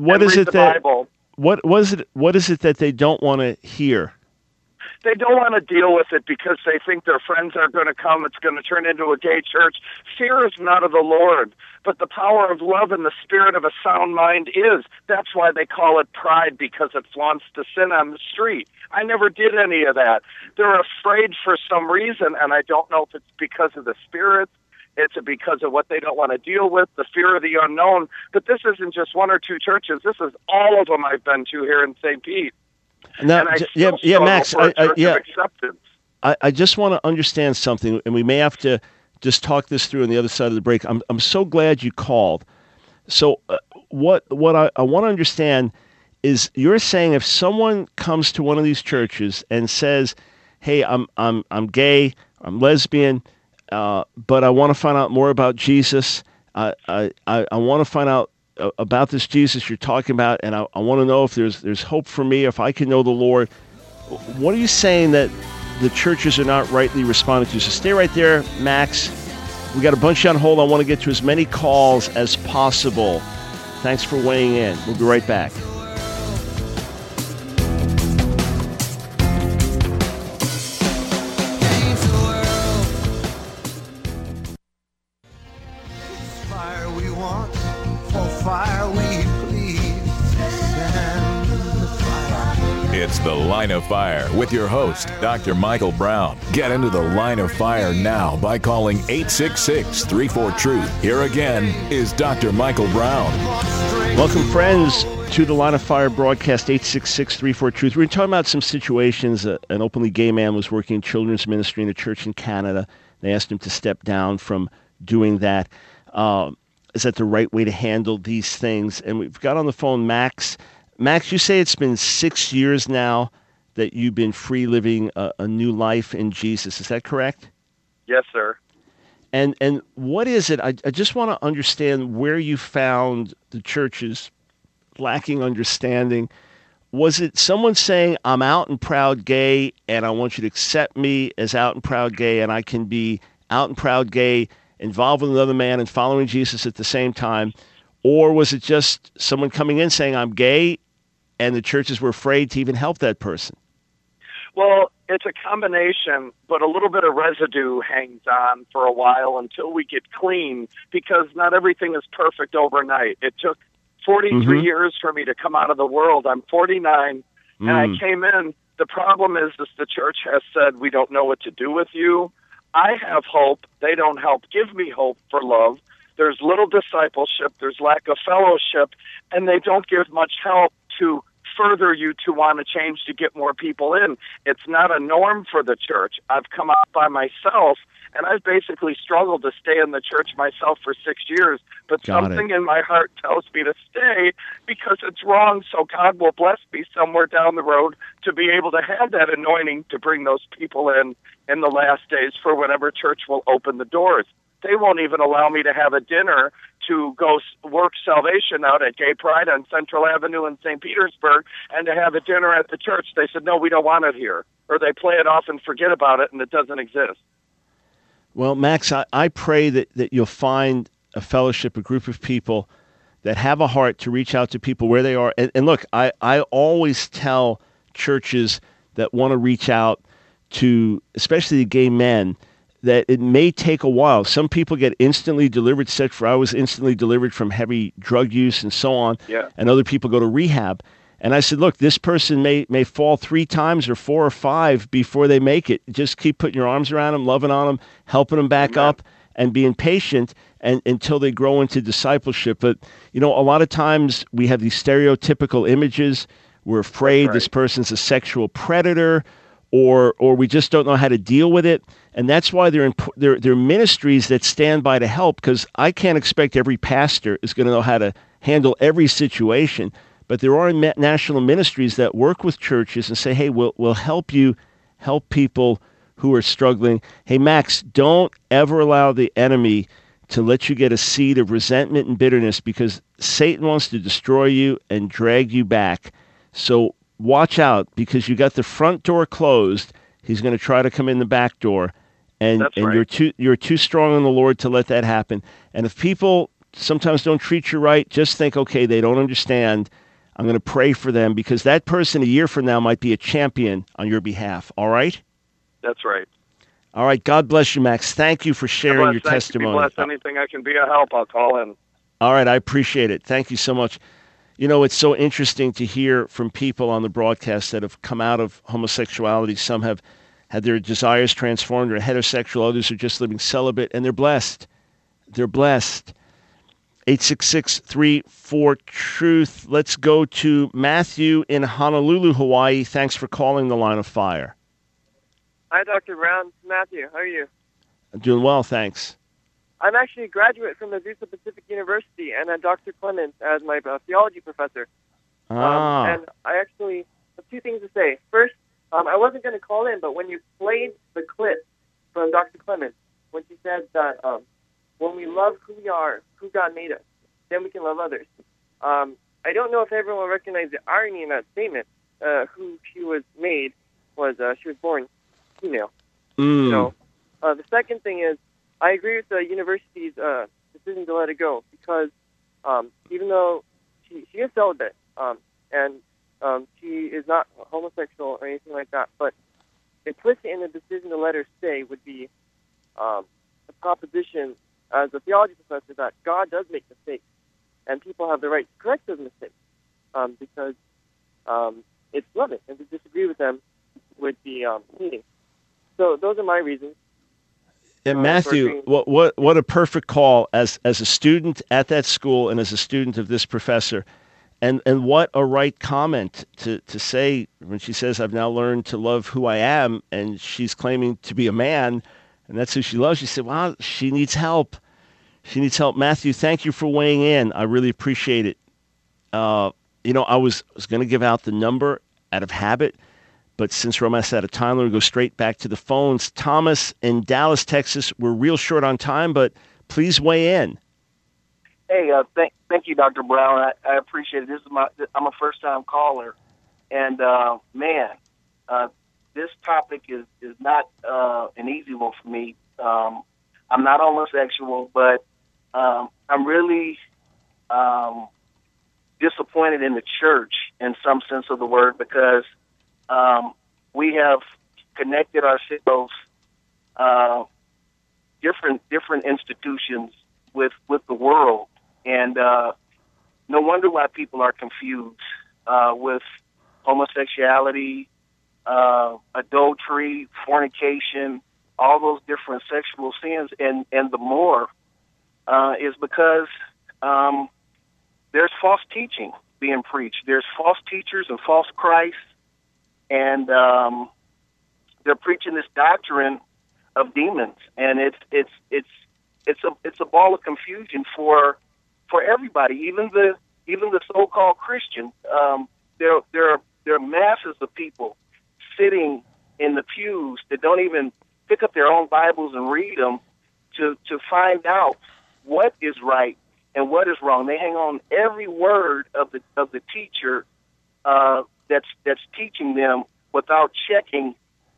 that they don't want to hear? They don't want to deal with it because they think their friends are going to come. It's going to turn into a gay church. Fear is not of the Lord, but the power of love and the spirit of a sound mind is. That's why they call it pride, because it flaunts the sin on the street. I never did any of that. They're afraid for some reason, and I don't know if it's because of the spirit. It's because of what they don't want to deal with, the fear of the unknown. But this isn't just one or two churches. This is all of them I've been to here in St. Pete. Now, Max, acceptance. I just want to understand something, and we may have to just talk this through on the other side of the break. I'm so glad you called. So what I want to understand is you're saying if someone comes to one of these churches and says, "Hey, I'm gay, I'm lesbian, but I want to find out more about Jesus. I want to find out about this Jesus you're talking about, and I want to know if there's hope for me, if I can know the Lord." What are you saying that the churches are not rightly responding to? So stay right there, Max. We got a bunch on hold. I want to get to as many calls as possible. Thanks for weighing in. We'll be right back. Fire we want, for fire we plead. Send the fire. It's The Line of Fire with your host, Dr. Michael Brown. Get into the Line of Fire now by calling 866-34-TRUTH. Here again is Dr. Michael Brown. Welcome, friends, to the Line of Fire broadcast, 866-34-TRUTH. We're talking about some situations. An openly gay man was working in children's ministry in a church in Canada. They asked him to step down from doing that. Is that the right way to handle these things? And we've got on the phone Max. Max, you say it's been 6 years now that you've been free living a new life in Jesus. Is that correct? Yes, sir. And what is it? I just want to understand where you found the churches lacking understanding. Was it someone saying, "I'm out and proud gay, and I want you to accept me as out and proud gay, and I can be out and proud gay, involved with another man and following Jesus at the same time"? Or was it just someone coming in saying, "I'm gay," and the churches were afraid to even help that person? Well, it's a combination, but a little bit of residue hangs on for a while until we get clean, because not everything is perfect overnight. It took 43 years for me to come out of the world. I'm 49, and I came in. The problem is the church has said, "We don't know what to do with you." I have hope. They don't help give me hope for love. There's little discipleship. There's lack of fellowship, and they don't give much help to further you to want to change to get more people in. It's not a norm for the church. I've come out by myself, and I've basically struggled to stay in the church myself for 6 years, but something in my heart tells me to stay because it's wrong, so God will bless me somewhere down the road to be able to have that anointing to bring those people in the last days for whatever church will open the doors. They won't even allow me to have a dinner to go work salvation out at Gay Pride on Central Avenue in St. Petersburg and to have a dinner at the church. They said, "No, we don't want it here." Or they play it off and forget about it, and it doesn't exist. Well, Max, I pray that you'll find a fellowship, a group of people that have a heart to reach out to people where they are. And look, I always tell churches that want to reach out to, especially the gay men, that it may take a while. Some people get instantly delivered, set free. I was instantly delivered from heavy drug use and so on. Yeah. And other people go to rehab. And I said, look, this person may fall 3 times or 4 or 5 before they make it. Just keep putting your arms around them, loving on them, helping them back up, and being patient until they grow into discipleship. But, a lot of times we have these stereotypical images. We're afraid this person's a sexual predator, or we just don't know how to deal with it. And that's why they're ministries that stand by to help, because I can't expect every pastor is going to know how to handle every situation. But there are national ministries that work with churches and say, hey, we'll help you help people who are struggling. Hey, Max, don't ever allow the enemy to let you get a seed of resentment and bitterness, because Satan wants to destroy you and drag you back. So watch out, because you got the front door closed. He's going to try to come in the back door, and you're too strong in the Lord to let that happen. And if people sometimes don't treat you right, just think, okay, they don't understand. I'm going to pray for them, because that person a year from now might be a champion on your behalf. All right? That's right. All right. God bless you, Max. Thank you for sharing your testimony. Be blessed. Anything I can be a help, I'll call in. All right. I appreciate it. Thank you so much. It's so interesting to hear from people on the broadcast that have come out of homosexuality. Some have had their desires transformed or heterosexual. Others are just living celibate, and they're blessed. They're blessed. 866-34-TRUTH. Let's go to Matthew in Honolulu, Hawaii. Thanks for calling the Line of Fire. Hi, Dr. Brown. It's Matthew. How are you? I'm doing well, thanks. I'm actually a graduate from Azusa Pacific University and had Dr. Clements as my theology professor. And I actually have two things to say. First, I wasn't going to call in, but when you played the clip from Dr. Clements, when she said that when we love who we are, who God made us, then we can love others. I don't know if everyone recognized the irony in that statement. Who she was made was she was born female. So the second thing is I agree with the university's decision to let it go because even though she is celibate and she is not homosexual or anything like that, but implicit in the decision to let her stay would be a proposition as a theology professor that God does make mistakes and people have the right to correct those mistakes because it's loving, and to disagree with them would be hating. So those are my reasons. And Matthew, what a perfect call as a student at that school and as a student of this professor. And what a right comment to say when she says, I've now learned to love who I am, and she's claiming to be a man, and that's who she loves. She said, wow, she needs help. She needs help. Matthew, thank you for weighing in. I really appreciate it. I was going to give out the number out of habit, but since we're almost out of time, we'll go straight back to the phones. Thomas in Dallas, Texas. We're real short on time, but please weigh in. Hey, thank you, Dr. Brown. I appreciate it. I'm a first-time caller, and this topic is not an easy one for me. I'm not homosexual, but I'm really disappointed in the church in some sense of the word because we have connected ourselves different institutions with the world. And no wonder why people are confused with homosexuality, adultery, fornication, all those different sexual sins, and the more is because there's false teaching being preached. There's false teachers and false Christ, and they're preaching this doctrine of demons, and it's a ball of confusion for everybody, even the so-called Christians. There are masses of people sitting in the pews that don't even pick up their own Bibles and read them to find out what is right and what is wrong. They hang on every word of the teacher that's teaching them without checking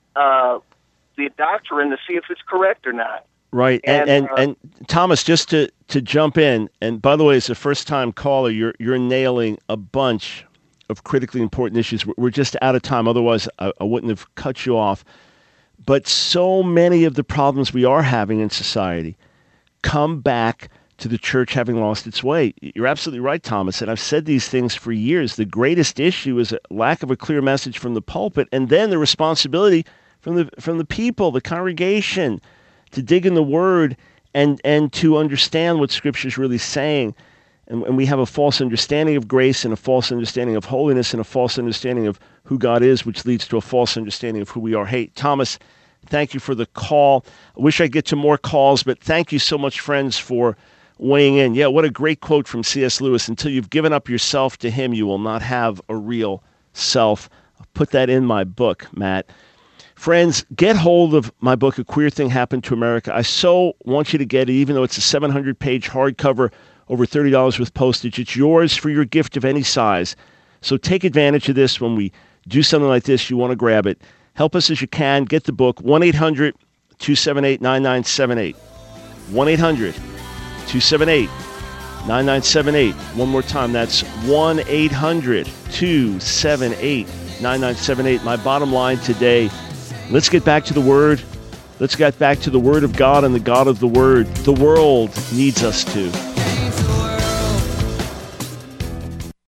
the doctrine to see if it's correct or not. Right. And Thomas, just to jump in, and by the way, as a first-time caller, you're nailing a bunch of critically important issues. We're just out of time. Otherwise, I wouldn't have cut you off. But so many of the problems we are having in society come back to the church having lost its way. You're absolutely right, Thomas, and I've said these things for years. The greatest issue is a lack of a clear message from the pulpit, and then the responsibility from the people, the congregation, to dig in the Word and to understand what Scripture is really saying. And we have a false understanding of grace and a false understanding of holiness and a false understanding of who God is, which leads to a false understanding of who we are. Hey, Thomas, thank you for the call. I wish I'd get to more calls, but thank you so much, friends, for weighing in. Yeah, what a great quote from C.S. Lewis. Until you've given up yourself to him, you will not have a real self. I'll put that in my book, Matt. Friends, get hold of my book, A Queer Thing Happened to America. I so want you to get it, even though it's a 700-page hardcover, over $30 with postage. It's yours for your gift of any size. So take advantage of this. When we do something like this, you want to grab it. Help us as you can. Get the book, 1-800-278-9978. 1-800-278-9978. One more time, that's 1-800-278-9978. My bottom line today, let's get back to the Word. Let's get back to the Word of God and the God of the Word. The world needs us to.